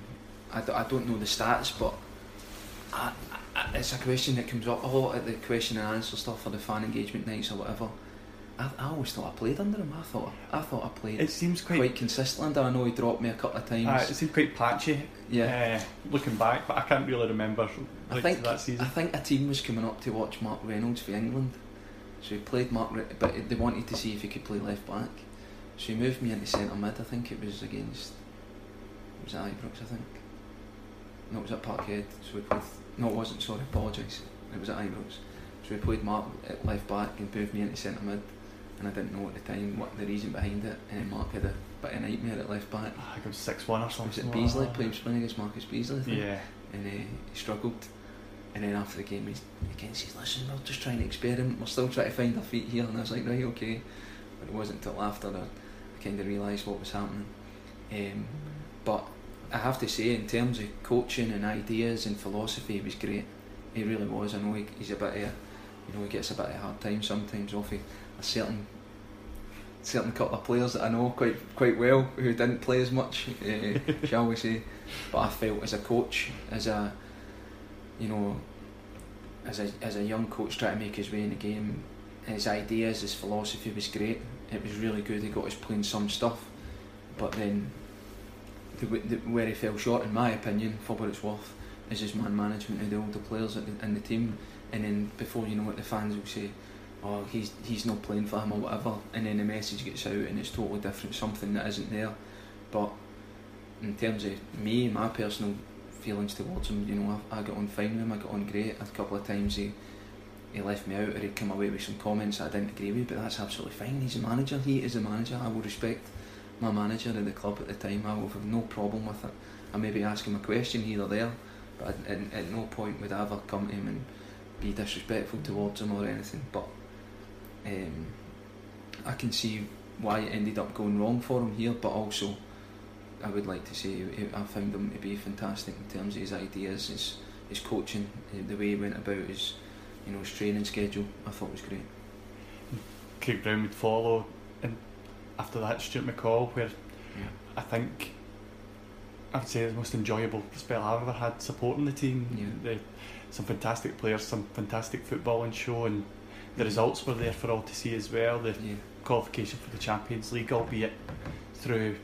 I, d- I don't know the stats, but I, I, it's a question that comes up a lot at the question and answer stuff or the fan engagement nights or whatever. I, I always thought I played under him. I thought I thought I played. It seems quite, quite consistently under. I know he dropped me a couple of times. Uh, it seemed quite patchy. Yeah. Uh, looking back, but I can't really remember. I think that season. I think a team was coming up to watch Mark Reynolds for England, so he played Mark, Re- but they wanted to see if he could play left back. So he moved me into centre mid. I think it was against. It was at Ibrox, I think. No, it was at Parkhead. So we played. No, it wasn't. Sorry, apologise. It was at Ibrox. So we played Mark at left back and moved me into centre mid. And I didn't know at the time what the reason behind it, and then Mark had a bit of a nightmare at left back. I think it was six one or something. Was it Beasley? Playing spring against Marcus Beasley, I think. Yeah. And uh, he struggled. And then after the game, he again says, "Listen, we're just trying to experiment. We're still trying to find our feet here." And I was like, "Right, okay." But it wasn't until after that I kind of realised what was happening. Um, but I have to say, in terms of coaching and ideas and philosophy, he was great. He really was. I know he, he's a bit of, you know, he gets a bit of a hard time sometimes off of a certain certain couple of players that I know quite quite well who didn't play as much, uh, shall we say. But I felt as a coach, as a you know, as a as a young coach trying to make his way in the game, his ideas, his philosophy was great. It was really good. He got us playing some stuff, but then the, the, where he fell short, in my opinion, for what it's worth, is his man management of the older players in the, in the team. And then before you know it, the fans will say, "Oh, he's he's not playing for him" or whatever, and then the message gets out and it's totally different, something that isn't there. But in terms of me, my personal feelings towards him, you know, I, I got on fine with him. I got on great. A couple of times he he left me out, or he'd come away with some comments I didn't agree with, but that's absolutely fine. He's a manager. He is a manager. I will respect my manager of the club at the time. I will have no problem with it. I maybe ask him a question here or there, but at, at no point would I ever come to him and be disrespectful towards him or anything. But um, I can see why it ended up going wrong for him here, but also I would like to say I found him to be fantastic in terms of his ideas, his his coaching, the way he went about his, you know, his training schedule. I thought was great. Craig Brown would follow, and after that Stuart McCall, where yeah. I think I would say the most enjoyable spell I've ever had supporting the team. Yeah. The, some fantastic players, some fantastic football and show, and the results were there for all to see as well. The yeah. qualification for the Champions League, albeit through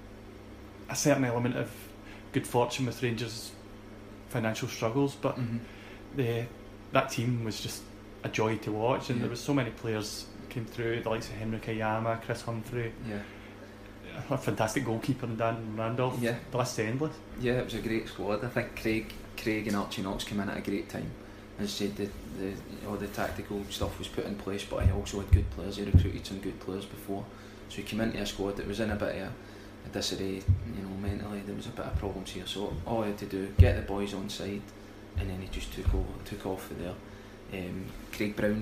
a certain element of good fortune with Rangers' financial struggles, but mm-hmm. the that team was just a joy to watch, and yeah. there was so many players came through, the likes of Henrik Ayama, Chris Humphrey, yeah. a fantastic goalkeeper in Dan Randolph. Yeah. The list's endless. Yeah, it was a great squad. I think Craig Craig and Archie Knox came in at a great time. As I said, the, the, all the tactical stuff was put in place, but he also had good players. He recruited some good players before, so he came into a squad that was in a bit of a, a disarray, you know, mentally. There was a bit of problems here, so all he had to do, get the boys on side, and then he just took over, took off for there. Um, Craig Brown,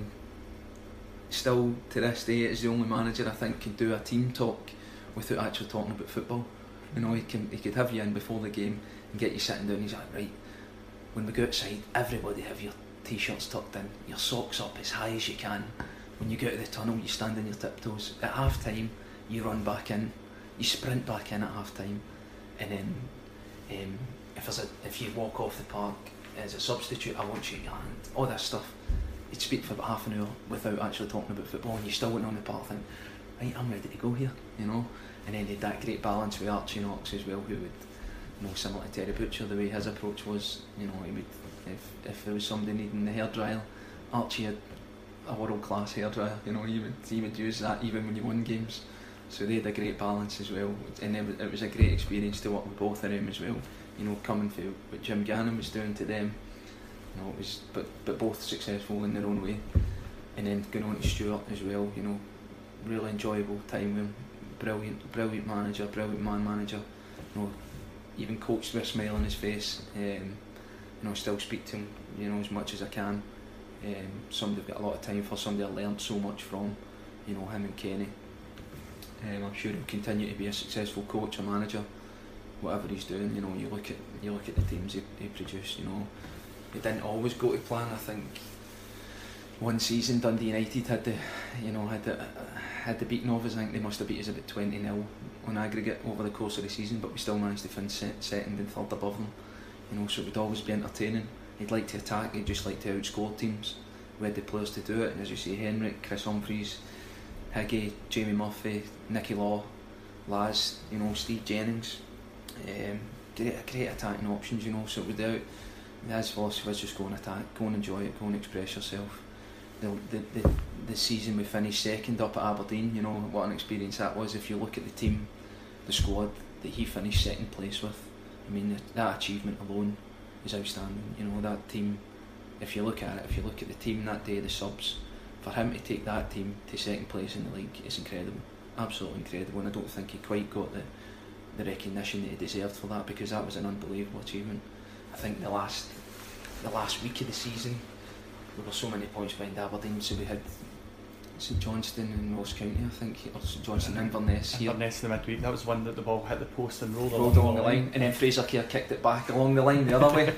still to this day, is the only manager I think can do a team talk without actually talking about football. You know, he can he could have you in before the game and get you sitting down. He's like, right, when we go outside, everybody have your t-shirts tucked in, your socks up as high as you can. When you go to the tunnel, you stand on your tiptoes. At half time, you run back in, you sprint back in at half time, and then um, if there's a, if you walk off the park as a substitute, I won't shake your hand. All that stuff. You'd speak for about half an hour without actually talking about football, and you still went on the park think, right, I'm ready to go here, you know. And then they had that great balance with Archie Knox as well, who would, you know, similar to Terry Butcher, the way his approach was, you know, he would, if if there was somebody needing the hairdryer, Archie had a world class hairdryer, you know, he would he would use that even when you won games. So they had a great balance as well, and it was, it was a great experience to work with both of them as well. You know, coming through what Jim Gannon was doing to them, you know, it was, but but both successful in their own way. And then going on to Stuart as well, you know, really enjoyable time with him. Brilliant, brilliant manager, brilliant man manager. You know, even coached with a smile on his face. Um, you know, still speak to him, you know, as much as I can. Um, somebody I've got a lot of time for, somebody I learned so much from. You know, him and Kenny. Um, I'm sure he'll continue to be a successful coach or manager, whatever he's doing. You know, you look at you look at the teams he, he produced. You know, it didn't always go to plan. I think one season Dundee United had the, you know, had the, uh, had the beaten of us. I think they must have beat us about twenty nil on aggregate over the course of the season, but we still managed to finish second and third above them. You know, so it would always be entertaining. He'd like to attack, he'd just like to outscore teams. We had the players to do it, and as you say, Henrik, Chris Humphreys, Higgy, Jamie Murphy, Nicky Law, Laz, you know, Steve Jennings. Um, great, great attacking options, you know. So without his philosophy was just go and attack, go and enjoy it, go and express yourself. The, the, the, the season we finished second up at Aberdeen, you know, what an experience that was. If you look at the team, the squad that he finished second place with, I mean, that achievement alone is outstanding. You know, that team, if you look at it, if you look at the team that day, the subs, for him to take that team to second place in the league is incredible, absolutely incredible. And I don't think he quite got the the recognition that he deserved for that, because that was an unbelievable achievement. I think the last the last week of the season, we were so many points behind Aberdeen, so we had St Johnstone and Ross County, I think, or St Johnstone and Inverness here. Inverness in the midweek, that was one that the ball hit the post and rolled, rolled along the line. line, and then Fraser Kerr kicked it back along the line the other way.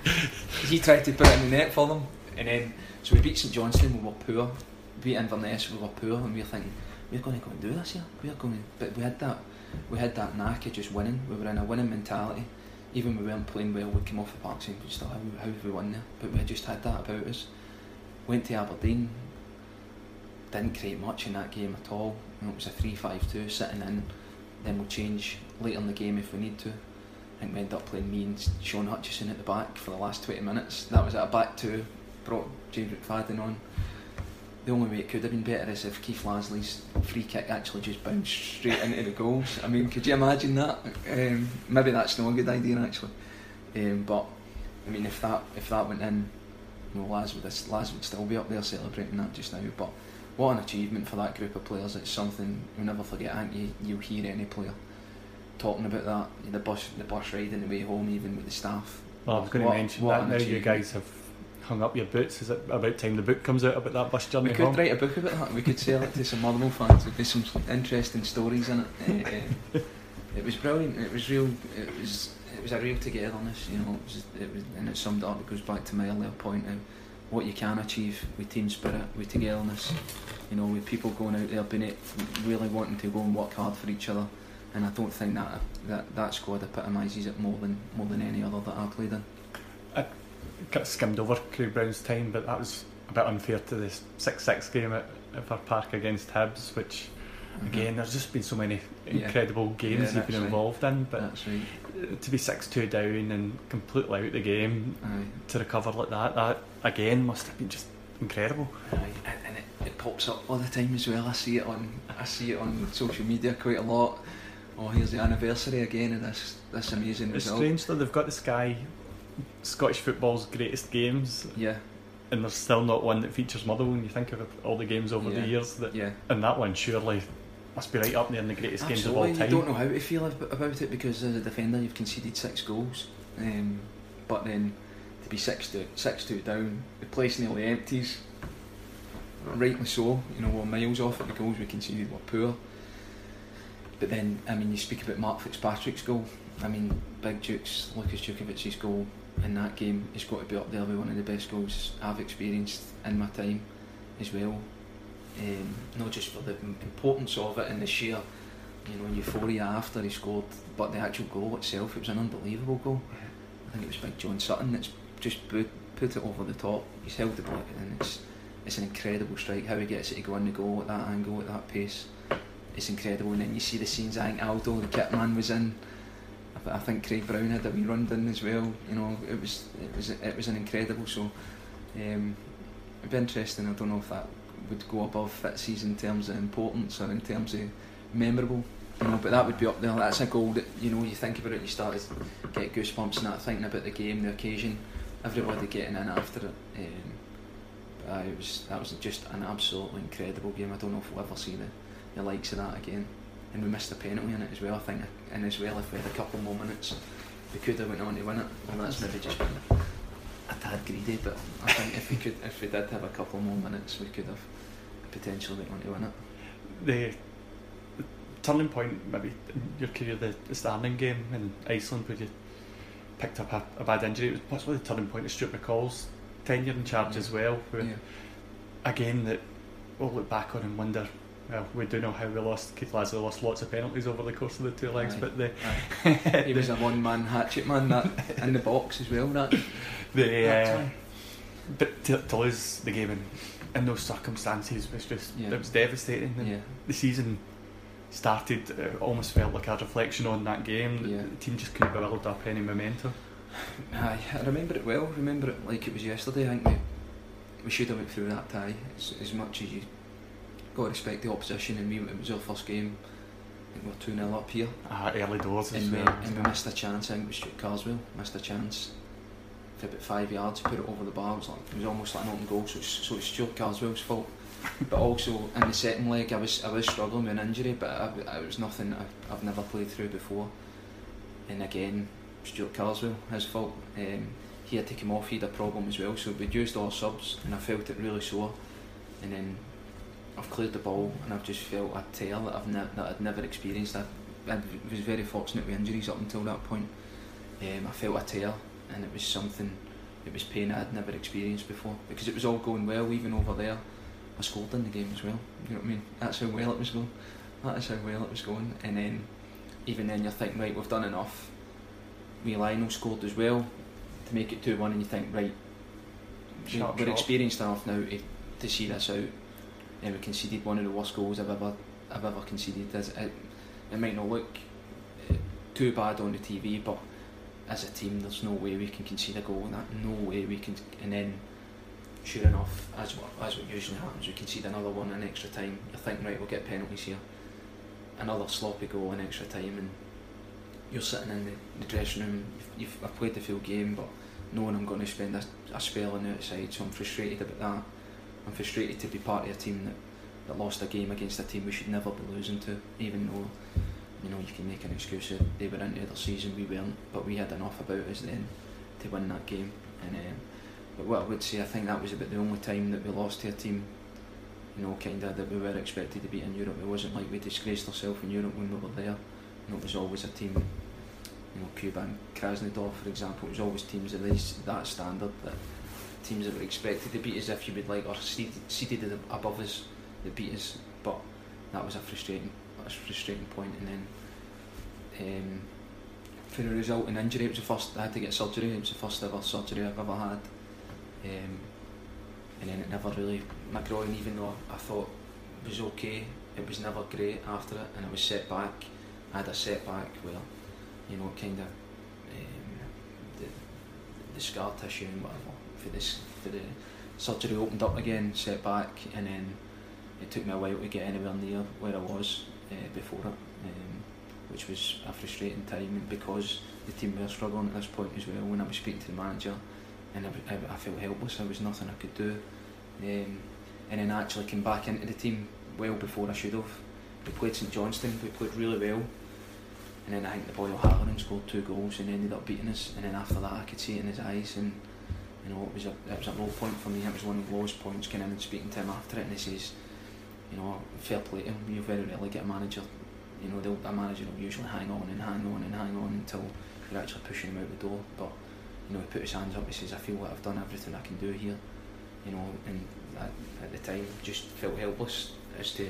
He tried to put it in the net for them, and then so we beat St Johnstone, we were poor. We beat Inverness, we were poor, and we were thinking, we're going to go and do this here. We're going to, but we had that, we had that knack of just winning. We were in a winning mentality. Even when we weren't playing well, we'd come off the park saying, how, how have we won there? But we had just had that about us. Went to Aberdeen, didn't create much in that game at all. You know, it was a three five two sitting in, then we'll change later in the game if we need to. I think we ended up playing me and Sean Hutchison at the back for the last twenty minutes. That was at a back two, brought James McFadden on. The only way it could have been better is if Keith Lasley's free kick actually just bounced straight into the goals. I mean, could you imagine that? Um, maybe that's not a good idea actually. Um, but I mean, if that if that went in, you know, Laz would Laz would still be up there celebrating that just now. But what an achievement for that group of players! It's something we'll never forget. I think you you'll hear any player talking about that. The bus the bus ride on the way home, even with the staff. Well, I was going what, to mention that now. You guys have hung up your boots. Is it about time the book comes out about that bus journey we could home? write a book about that. We could sell it to some Motherwell fans. There'd be some interesting stories in it. Uh, it was brilliant. It was real. It was it was a real togetherness. You know, it was, it was, and it summed up. It goes back to my earlier point of what you can achieve with team spirit, with togetherness. You know, with people going out there, being it, really wanting to go and work hard for each other. And I don't think that that that squad epitomises it more than more than any other that I played in. I kind of skimmed over Craig Brown's time, but that was a bit unfair to the six six game at, at Fir Park against Hibs, which mm-hmm. again, there's just been so many incredible yeah. games yeah, you've been right. involved in, but that's right. to be six two down and completely out the game, Aye. to recover like that, that again must have been just incredible. Aye. And, and it, it pops up all the time as well. I see it on I see it on social media quite a lot. Oh, here's the anniversary again of this this amazing it's result. Strange though, they've got the Sky Scottish football's greatest games, yeah, and there's still not one that features Motherwell. When you think of all the games over yeah. the years, that yeah. and that one surely must be right up there in the greatest Absolutely. games of all time. You don't know how to feel about it because as a defender you've conceded six goals, um, but then to be six two six two down, the place nearly empties. Rightly so, you know, we're miles off at the goals we conceded, we're poor. But then, I mean, you speak about Mark Fitzpatrick's goal. I mean, Big Duke's, Lucas Djukovic's goal in that game has got to be up there with one of the best goals I've experienced in my time as well. Um, not just for the importance of it and the sheer, you know, euphoria after he scored, but the actual goal itself, it was an unbelievable goal. I think it was Big John Sutton that's just put, put it over the top. He's held the ball and it's it's an incredible strike. How he gets it to go in the goal at that angle, at that pace. It's incredible, and then you see the scenes. I think Aldo, the kit man, was in. I think Craig Brown had a wee run in as well. You know, it was it was it was an incredible. So, um, it'd be interesting. I don't know if that would go above Fitzy's in terms of importance or in terms of memorable. You know, but that would be up there. That's a goal that, you know, you think about it, you start to get goosebumps and that, thinking about the game, the occasion, everybody getting in after it. Um, but uh, it was that was just an absolutely incredible game. I don't know if we'll ever see the. the likes of that again, and we missed a penalty in it as well. I think, and as well, if we had a couple more minutes, we could have went on to win it. Well, that's maybe just been a tad greedy, but I think if we could, if we did have a couple more minutes, we could have potentially went on to win it. The, the turning point, maybe in your career, the, the Standing game in Iceland, where you picked up a, a bad injury. It was possibly the turning point of Stuart McCall's tenure in charge yeah. as well. Where, yeah. a game that we'll look back on and wonder, well, we do know how we lost. Keith Lasley lost lots of penalties over the course of the two legs, Aye. but the Aye. he was a one-man hatchet man that in the box as well. That the uh, but to, to lose the game in, in those circumstances was just Yeah. it was devastating. And Yeah. the season started, it almost felt like a reflection on that game. Yeah. The team just couldn't build up any momentum. Aye, I remember it well. Remember it like it was yesterday. I think we we should have went through that tie as, as much as you got to respect the opposition. And we it was our first game. I think we were two nil up here. Ah, early doors as And we, well. and we missed a chance. I think it was Stuart Carswell missed a chance for about five yards, put it over the bar. It was, like, it was almost like an open goal. So it's, so it's Stuart Carswell's fault. But also in the second leg, I was I was struggling with an injury, but I, it was nothing I, I've never played through before. And again, Stuart Carswell, his fault. Um, he had to come off. He had a problem as well. So we'd used all subs, and I felt it really sore. And then I've cleared the ball, and I've just felt a tear that I've ne- that I'd never experienced. I, I was very fortunate with injuries up until that point. Um, I felt a tear, and it was something. It was pain I'd never experienced before, because it was all going well, even over there. I scored in the game as well. You know what I mean? That's how well it was going. That is how well it was going. And then, even then, you're thinking, right, we've done enough. Me Lionel scored as well to make it two one, and you think, right, we, Sharp we're shot. experienced enough now to, to see this out. And we conceded one of the worst goals I've ever I've ever conceded. It, it might not look uh, too bad on the T V, but as a team, there's no way we can concede a goal in that. No way we can. And then, sure enough, as what, as what usually happens, we concede another one in extra time. You think, right, we'll get penalties here. Another sloppy goal in extra time, and you're sitting in the, the dressing room. You've, you've I've played the full game, but knowing I'm going to spend a, a spell on the outside, so I'm frustrated about that. I'm frustrated to be part of a team that, that lost a game against a team we should never be losing to, even though, you know, you can make an excuse that they were into their season, we weren't, but we had enough about us then to win that game. And um, but what I would say, I think that was about the only time that we lost to a team, you know, kind of that we were expected to beat in Europe. It wasn't like we disgraced ourselves in Europe when we were there. You know, it was always a team, you know, Cuba and Krasnodar, for example. It was always teams of these, that standard, that teams that were expected to beat us, if you would like, or seated, seated above us, that beat us. But that was a frustrating, that was a frustrating point. And then um, for the result in injury, it was the first I had to get surgery. It was the first ever surgery I've ever had. Um, and then it never really, my groin, even though I thought it was okay, it was never great after it, and it was set back. I had a setback where, you know, kind of um, the, the scar tissue and whatever for this for the surgery opened up again, set back, and then it took me a while to get anywhere near where I was uh, before it, um, which was a frustrating time because the team were struggling at this point as well. When I was speaking to the manager, and I, I, I felt helpless. There was nothing I could do, um, and then I actually came back into the team well before I should have. We played St Johnstone, we played really well. And then I think the boy O'Halloran scored two goals and ended up beating us. And then after that, I could see it in his eyes, and you know, it was a it was a low point for me. It was one of the lowest points. Going in and speaking to him after it, and he says, you know, fair play to him. You very rarely get a manager. You know, they'll, a manager will usually hang on and hang on and hang on until you're actually pushing him out the door. But you know, he put his hands up. He says, I feel like I've done everything I can do here. You know, and I, at the time, just felt helpless as to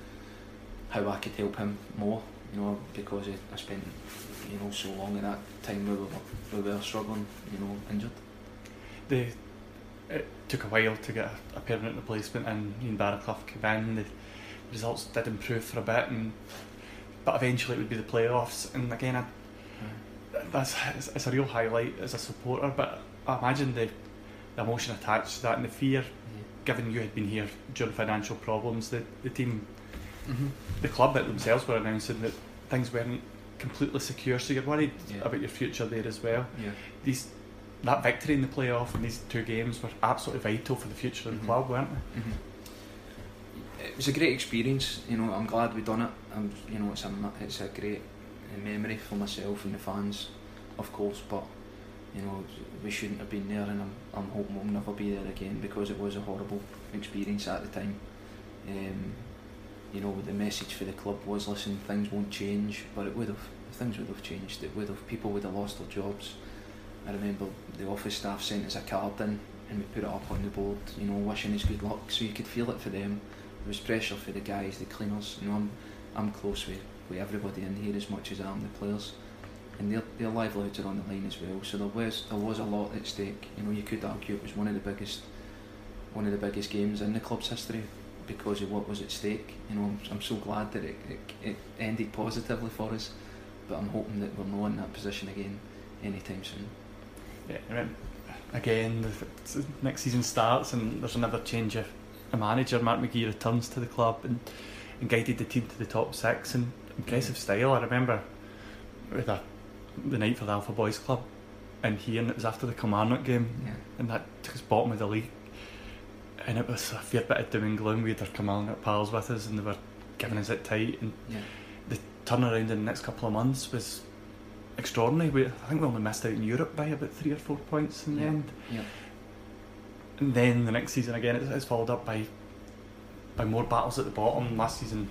how I could help him more. You know, because I spent, you know, so long at that time where we were, we were struggling, you know, injured. The, it took a while to get a, a permanent replacement, and Ian Barraclough came in. The results did improve for a bit, and but eventually it would be the playoffs. And again, I, mm. that's it's, it's a real highlight as a supporter. But I imagine the, the emotion attached to that and the fear, mm. given you had been here during financial problems, the the team. Mm-hmm. The club at themselves were announcing that things weren't completely secure, so you're worried yeah. about your future there as well. Yeah. These that victory in the playoff and these two games were absolutely vital for the future of the mm-hmm. club, weren't they? Mm-hmm. It was a great experience. You know, I'm glad we done it. I'm, you know, it's a it's a great memory for myself and the fans, of course. But you know, we shouldn't have been there, and I'm I'm hoping we'll never be there again because it was a horrible experience at the time. Um, You know, the message for the club was, listen, things won't change, but it would have. Things would have changed. It would have. People would have lost their jobs. I remember the office staff sent us a card in, and we put it up on the board, you know, wishing us good luck, so you could feel it for them. There was pressure for the guys, the cleaners. You know, I'm I'm close with, with everybody in here as much as I am the players, and their their livelihoods are on the line as well. So there was there was a lot at stake. You know, you could argue it was one of the biggest one of the biggest games in the club's history because of what was at stake. You know, I'm, I'm so glad that it, it it ended positively for us, but I'm hoping that we're not in that position again anytime soon. Yeah, I mean, again, the, the next season starts and there's another change of a manager. Mark McGee returns to the club and, and guided the team to the top six in impressive style. I remember with a, the night for the Alpha Boys Club in here, and it was after the Kilmarnock game, yeah. and that took us bottom of the league, and it was a fair bit of doom and gloom. We had our Kilmarnock pals with us and they were giving us it tight, and yeah. the turnaround in the next couple of months was extraordinary. We, I think we only missed out in Europe by about three or four points in the yeah. end. Yeah. And then the next season again, it's, it's followed up by by more battles at the bottom. Last season,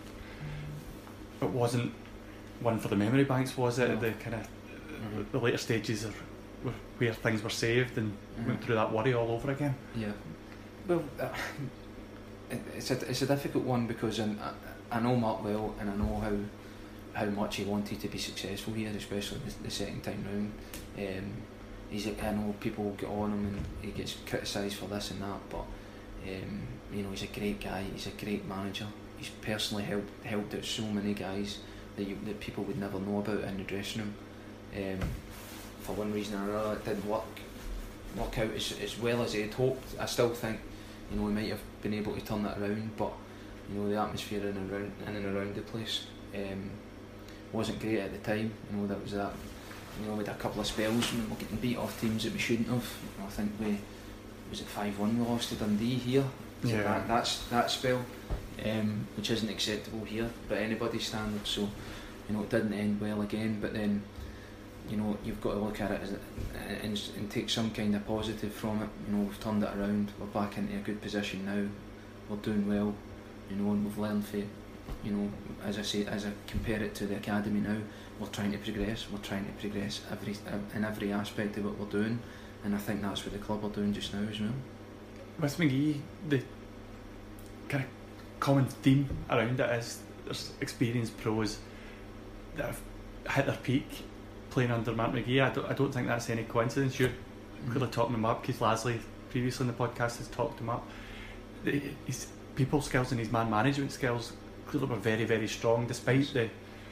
it wasn't one for the memory banks, was it? No. The kind of mm-hmm. the later stages are were where things were saved and mm-hmm. went through that worry all over again. Yeah. Well, uh, it, it's a it's a difficult one because I, I know Mark well, and I know how how much he wanted to be successful here, especially the, the second time round. Um, he's I know people get on him and he gets criticised for this and that, but um, you know, he's a great guy. He's a great manager. He's personally helped helped out so many guys that you, that people would never know about in the dressing room. Um, for one reason or another, it didn't work work out as, as well as he'd hoped. I still think, you know, he might have been able to turn that around, but you know, the atmosphere in and around in and around the place um, wasn't great at the time. You know, that was that. You know, we had a couple of spells when we were getting beat off teams that we shouldn't have. I think we was it five one we lost to Dundee here. So yeah. that, that's that spell, um, which isn't acceptable here by anybody's standards. So, you know, it didn't end well again. But then, you know, you've got to look at it as a, and, and take some kind of positive from it. You know, we've turned it around. We're back into a good position now. We're doing well. You know, and we've learned for, you know, as I say, as I compare it to the academy now, we're trying to progress. We're trying to progress every in every aspect of what we're doing, and I think that's what the club are doing just now as well. With McGee, the kind of common theme around it is there's experienced pros that have hit their peak playing under Mark McGee. I don't, I don't think that's any coincidence. You're mm-hmm. clearly talking him up. Keith Lasley previously in the podcast has talked him up. His people skills and his man management skills clearly were very, very strong despite the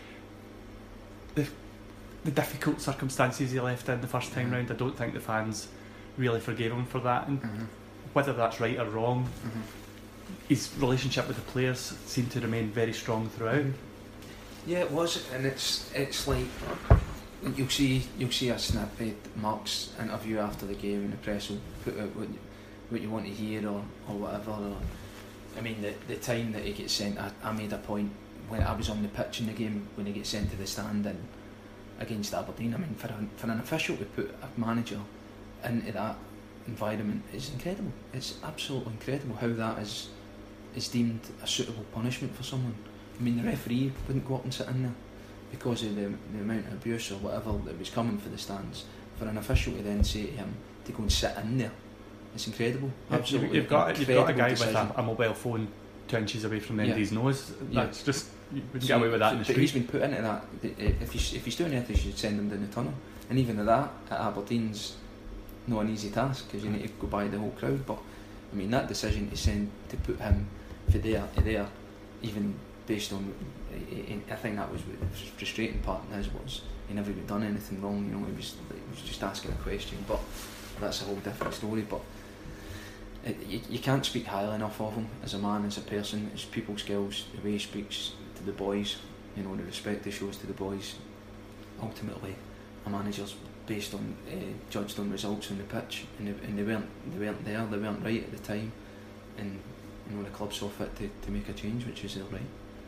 the, the difficult circumstances he left in the first time mm-hmm. round. I don't think the fans really forgave him for that, and mm-hmm. whether that's right or wrong, mm-hmm. his relationship with the players seemed to remain very strong throughout. Yeah, it was, and it's it's like you'll see you'll see a snippet Mark's interview after the game, and the press will put out what you, what you want to hear or, or whatever. Or, I mean, the the time that he gets sent, I, I made a point when I was on the pitch in the game when he gets sent to the stand and against Aberdeen. I mean, for an, for an official to put a manager into that environment is incredible. It's absolutely incredible how that is is deemed a suitable punishment for someone. I mean, the referee wouldn't go up and sit in there because of the, the amount of abuse or whatever that was coming for the stands. For an official to then say to him to go and sit in there, it's incredible. Absolutely, you've got you've got a guy decision. with a, a mobile phone two inches away from the end yeah. of his nose. That's yeah. just you wouldn't so, get away with that in the but street. He's been put into that. If he's if he's doing it, they should send him down the tunnel. And even at that, at Aberdeen's not an easy task because you need to go by the whole crowd. But I mean, that decision to send to put him for there to there, even based on, I think that was the frustrating part in his was he never even done anything wrong. You know, he was he was just asking a question. But that's a whole different story. But it, you, you can't speak highly enough of him as a man, as a person, his people skills, the way he speaks to the boys. You know, the respect he shows to the boys. Ultimately, a manager's based on uh, judged on results on the pitch, and they, and they weren't they weren't there, they weren't right at the time, and you know the club saw fit to, to make a change, which is their right.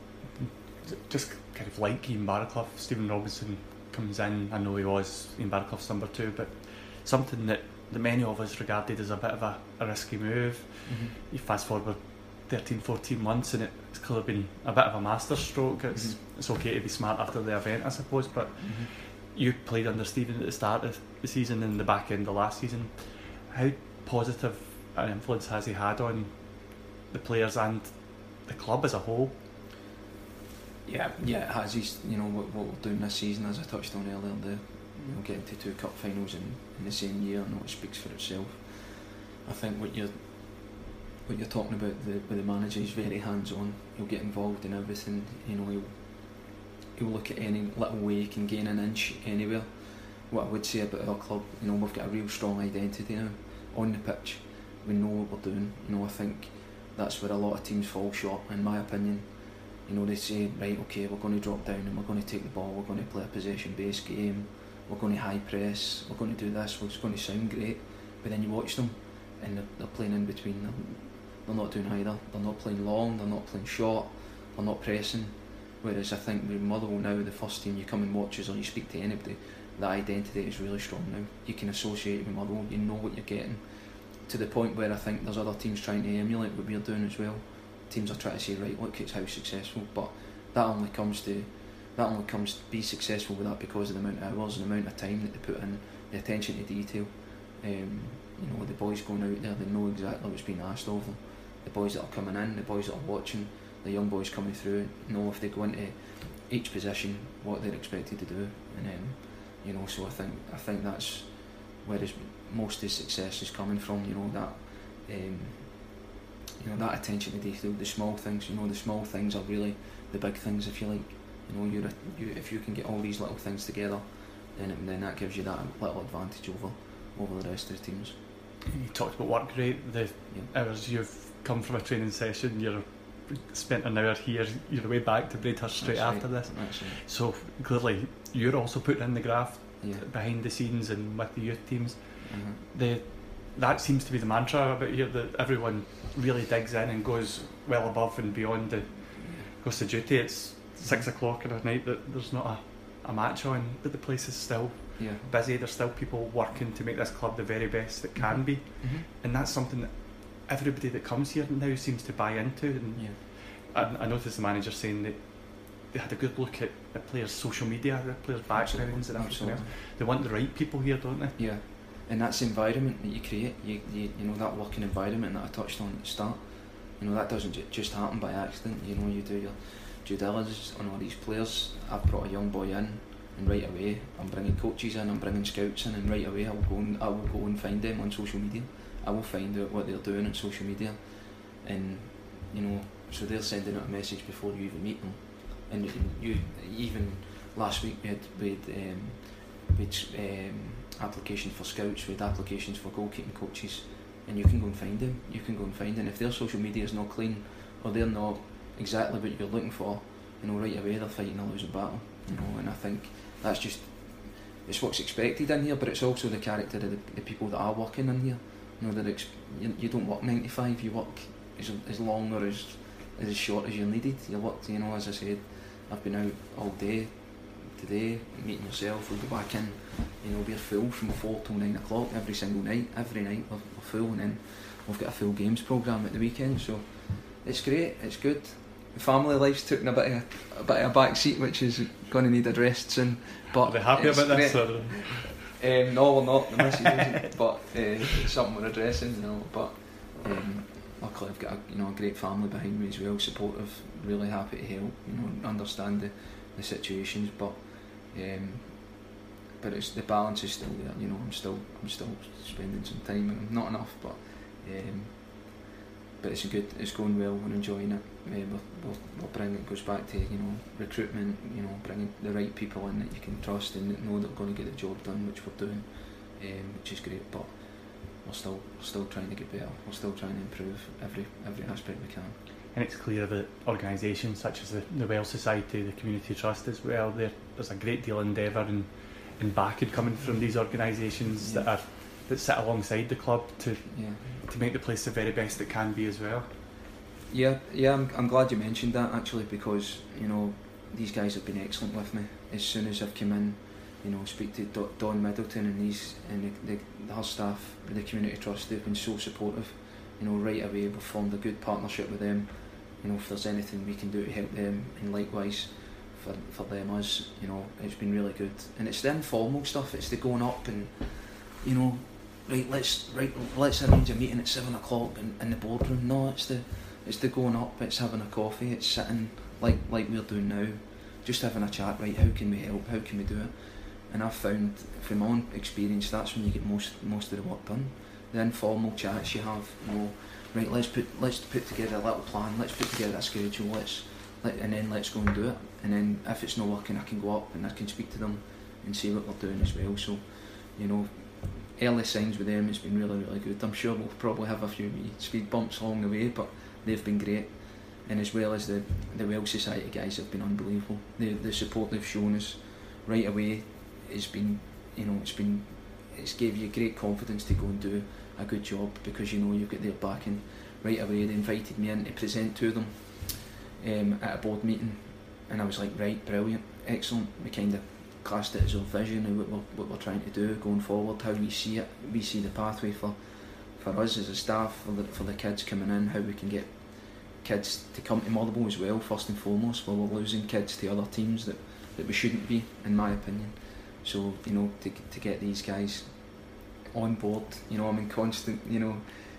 Just kind of like Ian Barraclough, Stephen Robinson comes in. I know he was Ian Barraclough's number two, but something that, that many of us regarded as a bit of a, a risky move. Mm-hmm. You fast forward thirteen, fourteen months, and it's clearly been a bit of a masterstroke. It's mm-hmm. it's okay to be smart after the event, I suppose, but. Mm-hmm. You played under Stephen at the start of the season and the back end of last season. How positive an influence has he had on the players and the club as a whole? Yeah, yeah, it has. He's, you know, what, what we're doing this season, as I touched on earlier, the, you know, getting to two cup finals in, in the same year, I know it speaks for itself. I think what you're what you're talking about the, with the manager, he's very hands-on. He'll get involved in everything. You know, he'll he'll look at any little way he can gain an inch anywhere. What I would say about our club, you know, we've got a real strong identity now on the pitch. We know what we're doing. You know, I think that's where a lot of teams fall short, in my opinion. You know, they say, right, okay, we're going to drop down and we're going to take the ball, we're going to play a possession-based game, we're going to high press, we're going to do this, it's going to sound great. But then you watch them and they're, they're playing in between. They're, they're not doing either. They're not playing long, they're not playing short, they're not pressing. Whereas I think with Motherwell now, the first team you come and watch or you speak to anybody, that identity is really strong now. You can associate with Motherwell, you know what you're getting. To the point where I think there's other teams trying to emulate what we're doing as well. Teams are trying to say, right, look, it's how successful, but that only comes to that only comes to be successful with that because of the amount of hours and the amount of time that they put in, the attention to detail. Um, you know, the boys going out there, they know exactly what's being asked of them. The boys that are coming in, the boys that are watching, the young boys coming through, know if they go into each position what they're expected to do, and um, you know, so I think I think that's where his, most of his success is coming from. You know, that. Um, You know, that attention to detail, the small things. You know, the small things are really the big things, if you like. You know, you're a, you if you can get all these little things together, then it, then that gives you that little advantage over over the rest of the teams. You talked about work rate. The yeah. hours you've come from a training session, you're spent an hour here, you're way back to Braidhurst straight That's after right. this. That's right. So clearly, you're also putting in the graft Yeah. behind the scenes and with the youth teams. Mm-hmm. The that seems to be the mantra about here, that everyone really digs in and goes well above and beyond the goes to duty. It's six o'clock at night that there's not a, a match on, but the place is still Yeah. busy. There's still people working to make this club the very best it can be, Mm-hmm. and that's something that everybody that comes here now seems to buy into. And Yeah. I, I noticed the manager saying that they had a good look at the players' social media, the players' backgrounds and everything else. They want the right people here, don't they? Yeah. And that's the environment that you create. You, you you know, that working environment that I touched on at the start. You know, that doesn't ju- just happen by accident. You know, you do your due diligence on all these players. I've brought a young boy in, and right away I'm bringing coaches in, I'm bringing scouts in, and right away I will go and I will go and find them on social media. I will find out what they're doing on social media, and you know, so they're sending out a message before you even meet them. And you, even last week we had we had, um, we had um, applications for scouts, we had applications for goalkeeping coaches, and you can go and find them. You can go and find them. If their social media is not clean, or they're not exactly what you're looking for, you know, right away they're fighting a losing battle. You know, and I think that's just it's what's expected in here, but it's also the character of the, the people that are working in here. You know, that ex- you, you don't work nine to five. You work as as long or as as short as you're needed. You work, you know, as I said, I've been out all day today, meeting yourself, we'll go back in, you know, we're full from four till nine o'clock every single night. Every night we're, we're full, and then we've got a full games programme at the weekend, so it's great, it's good. The family life's taking a bit of a, a bit of a back seat, which is going to need addressed soon. But are they happy about great. this? Or? Um, no, we're not, the missus isn't, but uh, it's something we're addressing, you know, but um, luckily I've got a, you know, a great family behind me as well, supportive, really happy to help, you know, understand the, the situations, but um, but it's the balance is still there, you know. I'm still I'm still spending some time, and not enough, but um, but it's good, it's going well, we're enjoying it. Uh, we're, we're, we're bringing, it goes back to, you know, recruitment, you know, bringing the right people in that you can trust and that know that we're going to get the job done, which we're doing, um, which is great, but we're still we're still trying to get better, we're still trying to improve every every aspect we can. And it's clear that organisations such as the, the Wells Society, the Community Trust as well, there, there's a great deal of endeavour and, and backing coming from these organisations yeah. that are that sit alongside the club to yeah. to make the place the very best it can be as well. Yeah, yeah, I'm, I'm glad you mentioned that actually, because, you know, these guys have been excellent with me. As soon as I've come in, you know, speak to Do- Dawn Middleton and these and the, the, her staff, the Community Trust, they've been so supportive. You know, right away we've formed a good partnership with them. You know, if there's anything we can do to help them, and likewise for for them us, you know, it's been really good. And it's the informal stuff, it's the going up and, you know, right, let's right, let's arrange a meeting at seven o'clock in, in the boardroom. No, it's the it's the going up, it's having a coffee, it's sitting like like we're doing now, just having a chat. Right, how can we help? How can we do it? And I've found from my own experience that's when you get most most of the work done. The informal chats you have, you know, right, let's put let's put together a little plan, let's put together a schedule, let's let, and then let's go and do it. And then if it's not working, I can go up and I can speak to them and see what they're doing as well. So, you know, early signs with them, it's been really, really good. I'm sure we'll probably have a few speed bumps along the way, but they've been great. And as well as the the Welsh Society guys have been unbelievable. The the support they've shown us right away has been, you know, it's been it's gave you great confidence to go and do a good job, because you know you've got their backing. Right away they invited me in to present to them um, at a board meeting, and I was like, right, brilliant, excellent. We kind of classed it as our vision and what we're, what we're trying to do going forward, how we see it, we see the pathway for for us as a staff, for the, for the kids coming in, how we can get kids to come to Motherwell as well, first and foremost, while we're losing kids to other teams that, that we shouldn't be, in my opinion. So, you know, to to get these guys on board, you know, I'm in constant, you know,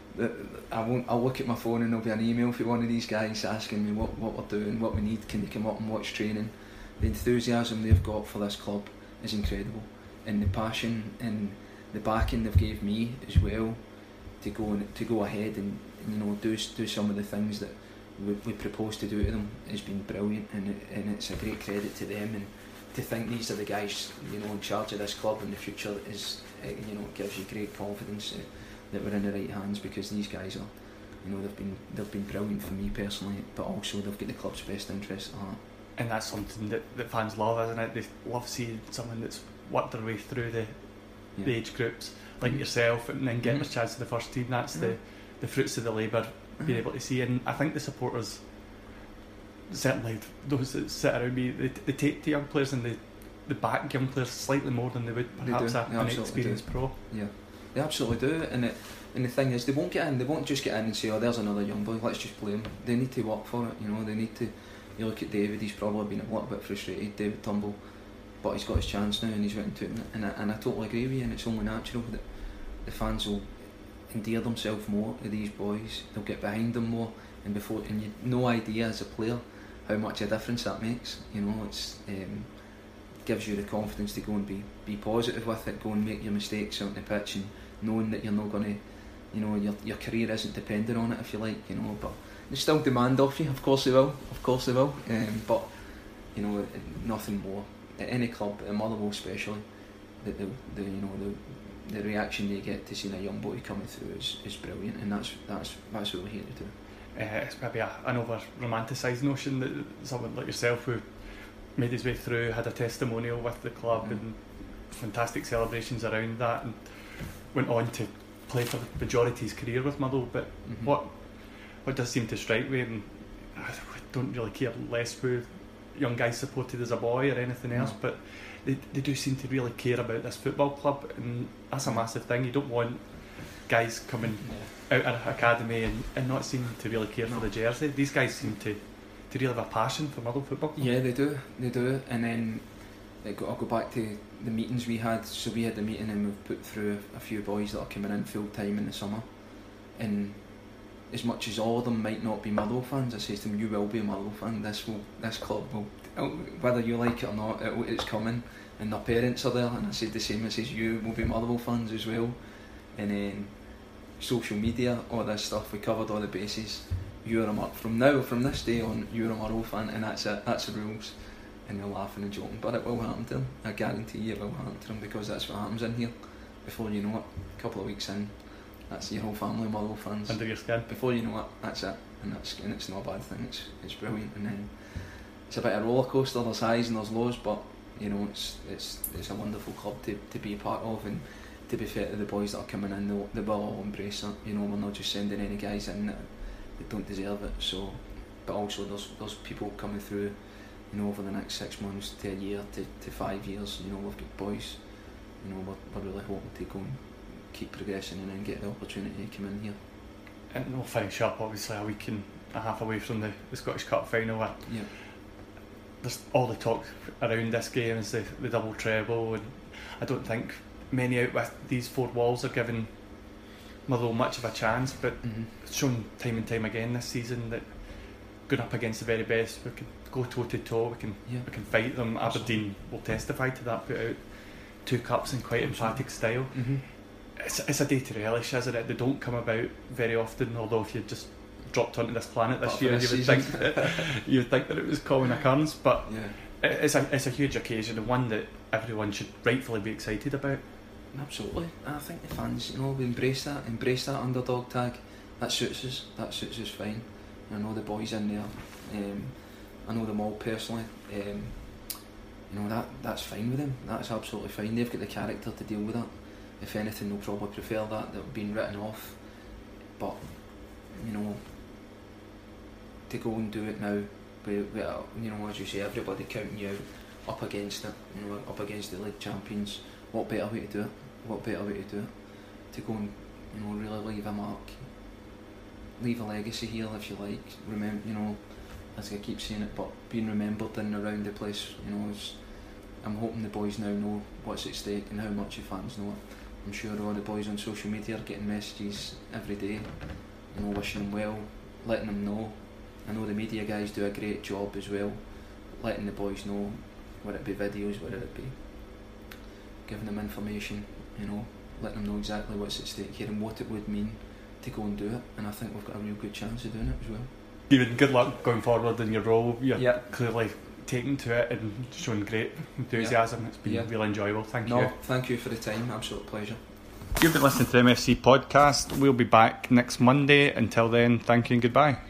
I won't, I'll look at my phone and there'll be an email for one of these guys asking me what, what we're doing, what we need, can they come up and watch training. The enthusiasm they've got for this club is incredible, and the passion and the backing they've gave me as well to go and, to go ahead and, you know, do do some of the things that we, we propose to do to them has been brilliant, and it, and it's a great credit to them. And to think these are the guys, you know, in charge of this club in the future is, you know, it gives you great confidence uh, that we're in the right hands, because these guys are, you know, they've been they've been brilliant for me personally, but also they've got the club's best interest at heart. And that's something that, that fans love, isn't it? They love seeing someone that's worked their way through the, yeah. the age groups, like mm-hmm. yourself, and then getting mm-hmm. a chance to the first team. That's mm-hmm. the, the fruits of the labour, mm-hmm. being able to see. And I think the supporters, certainly those that sit around me, they, they take to young players and they, they back young players slightly more than they would perhaps a, an experienced pro. Yeah, they absolutely do. And it, and the thing is, they won't get in. They won't just get in and say, "Oh, there's another young boy. Let's just play him." They need to work for it. You know, they need to. You look at David, he's probably been a little bit frustrated, David Turnbull, but he's got his chance now and he's went into it. And I, and I totally agree with you, and it's only natural that the fans will endear themselves more to these boys. They'll get behind them more, and before, and you no idea as a player how much a difference that makes. You know, it's um, gives you the confidence to go and be, be positive with it, go and make your mistakes out on the pitch, and knowing that you're not going to, you know, your your career isn't dependent on it, if you like, you know, but they still demand off you, of course they will, of course they will, um, but, you know, nothing more. At any club, at Motherwell especially, the, the, the you know, the, the reaction they get to seeing a young boy coming through is, is brilliant, and that's that's that's what we're here to do. Uh, it's maybe a, an over romanticised notion that someone like yourself who made his way through, had a testimonial with the club, mm. and fantastic celebrations around that, and went on to play for the majority of his career with Motherwell. But mm-hmm. what what does seem to strike me, and I don't really care less who young guys supported as a boy or anything else, no. but they, they do seem to really care about this football club, and that's a massive thing. You don't want guys coming yeah. out of academy and, and not seem to really care no. for the jersey. These guys seem to, to really have a passion for Motherwell Football Club. Yeah, they do, they do. And then I'll go back to the meetings we had. So we had the meeting and we've put through a few boys that are coming in full time in the summer, and as much as all of them might not be Motherwell fans, I say to them, you will be a Motherwell fan. This will, this club will, whether you like it or not, it, it's coming. And their parents are there, and I said the same. I says you will be Motherwell fans as well. And then social media, all this stuff, we covered all the bases. You're a from now, from this day on, you're a Motherwell fan, and that's it. That's the rules. And they're laughing and joking, but it will happen to them. I guarantee you, it will happen to them, because that's what happens in here. Before you know it, a couple of weeks in, that's your whole family Motherwell fans under your skin. Before you know it, that's it, and that's and it's not a bad thing. It's it's brilliant, and then it's a bit of a roller coaster. There's highs and there's lows, but you know it's it's it's a wonderful club to, to be a part of, and to be fair to the boys that are coming in, they, they will all embrace it. You know, we're not just sending any guys in that, that don't deserve it. So, but also there's there's people coming through, you know, over the next six months to a year to, to five years. You know, we've got boys. You know, we're, we're really hoping to go and keep progressing and then get the opportunity to come in here. And we'll finish up obviously a week and a half away from the, the Scottish Cup final. Yeah. There's all the talk around this game is the, the double treble, and I don't think many out with these four walls are giving Motherwell much of a chance, but Mm-hmm. it's shown time and time again this season that going up against the very best, we can go toe to toe, we can Yeah. we can fight them. Aberdeen will testify to that, put out two cups in quite emphatic style. Mm-hmm. It's, it's a day to relish, isn't it? They don't come about very often, although if you just dropped onto this planet this But for year, this you would season. think that, you would think that it was common occurrence, but Yeah. it- it's a it's a huge occasion and one that everyone should rightfully be excited about. Absolutely. I think the fans, you know, we embrace that, embrace that underdog tag. That suits us. That suits us fine. I know the boys in there. Um, I know them all personally. Um, you know that that's fine with them. That's absolutely fine. They've got the character to deal with that. If anything, they'll probably prefer that than being written off. But you know, to go and do it now, with, with, you know, as you say, everybody counting you out, up against it. You know, up against the league champions. What better way to do it? What better way to do it? To go and, you know, really leave a mark, leave a legacy here, if you like. Remember, you know, as I keep saying it, but being remembered in and around the place. You know, is, I'm hoping the boys now know what's at stake and how much the fans know it. I'm sure all the boys on social media are getting messages every day, you know, wishing them well, letting them know. I know the media guys do a great job as well, letting the boys know, whether it be videos, whether it be giving them information, you know, letting them know exactly what's at stake here and what it would mean to go and do it. And I think we've got a real good chance of doing it as well. Even good luck going forward in your role. You're Yeah. clearly taking to it and showing great enthusiasm. Yeah. It's been Yeah. really enjoyable. Thank no, you. thank you for the time. Absolute pleasure. You've been listening to the M F C podcast. We'll be back next Monday. Until then, thank you and goodbye.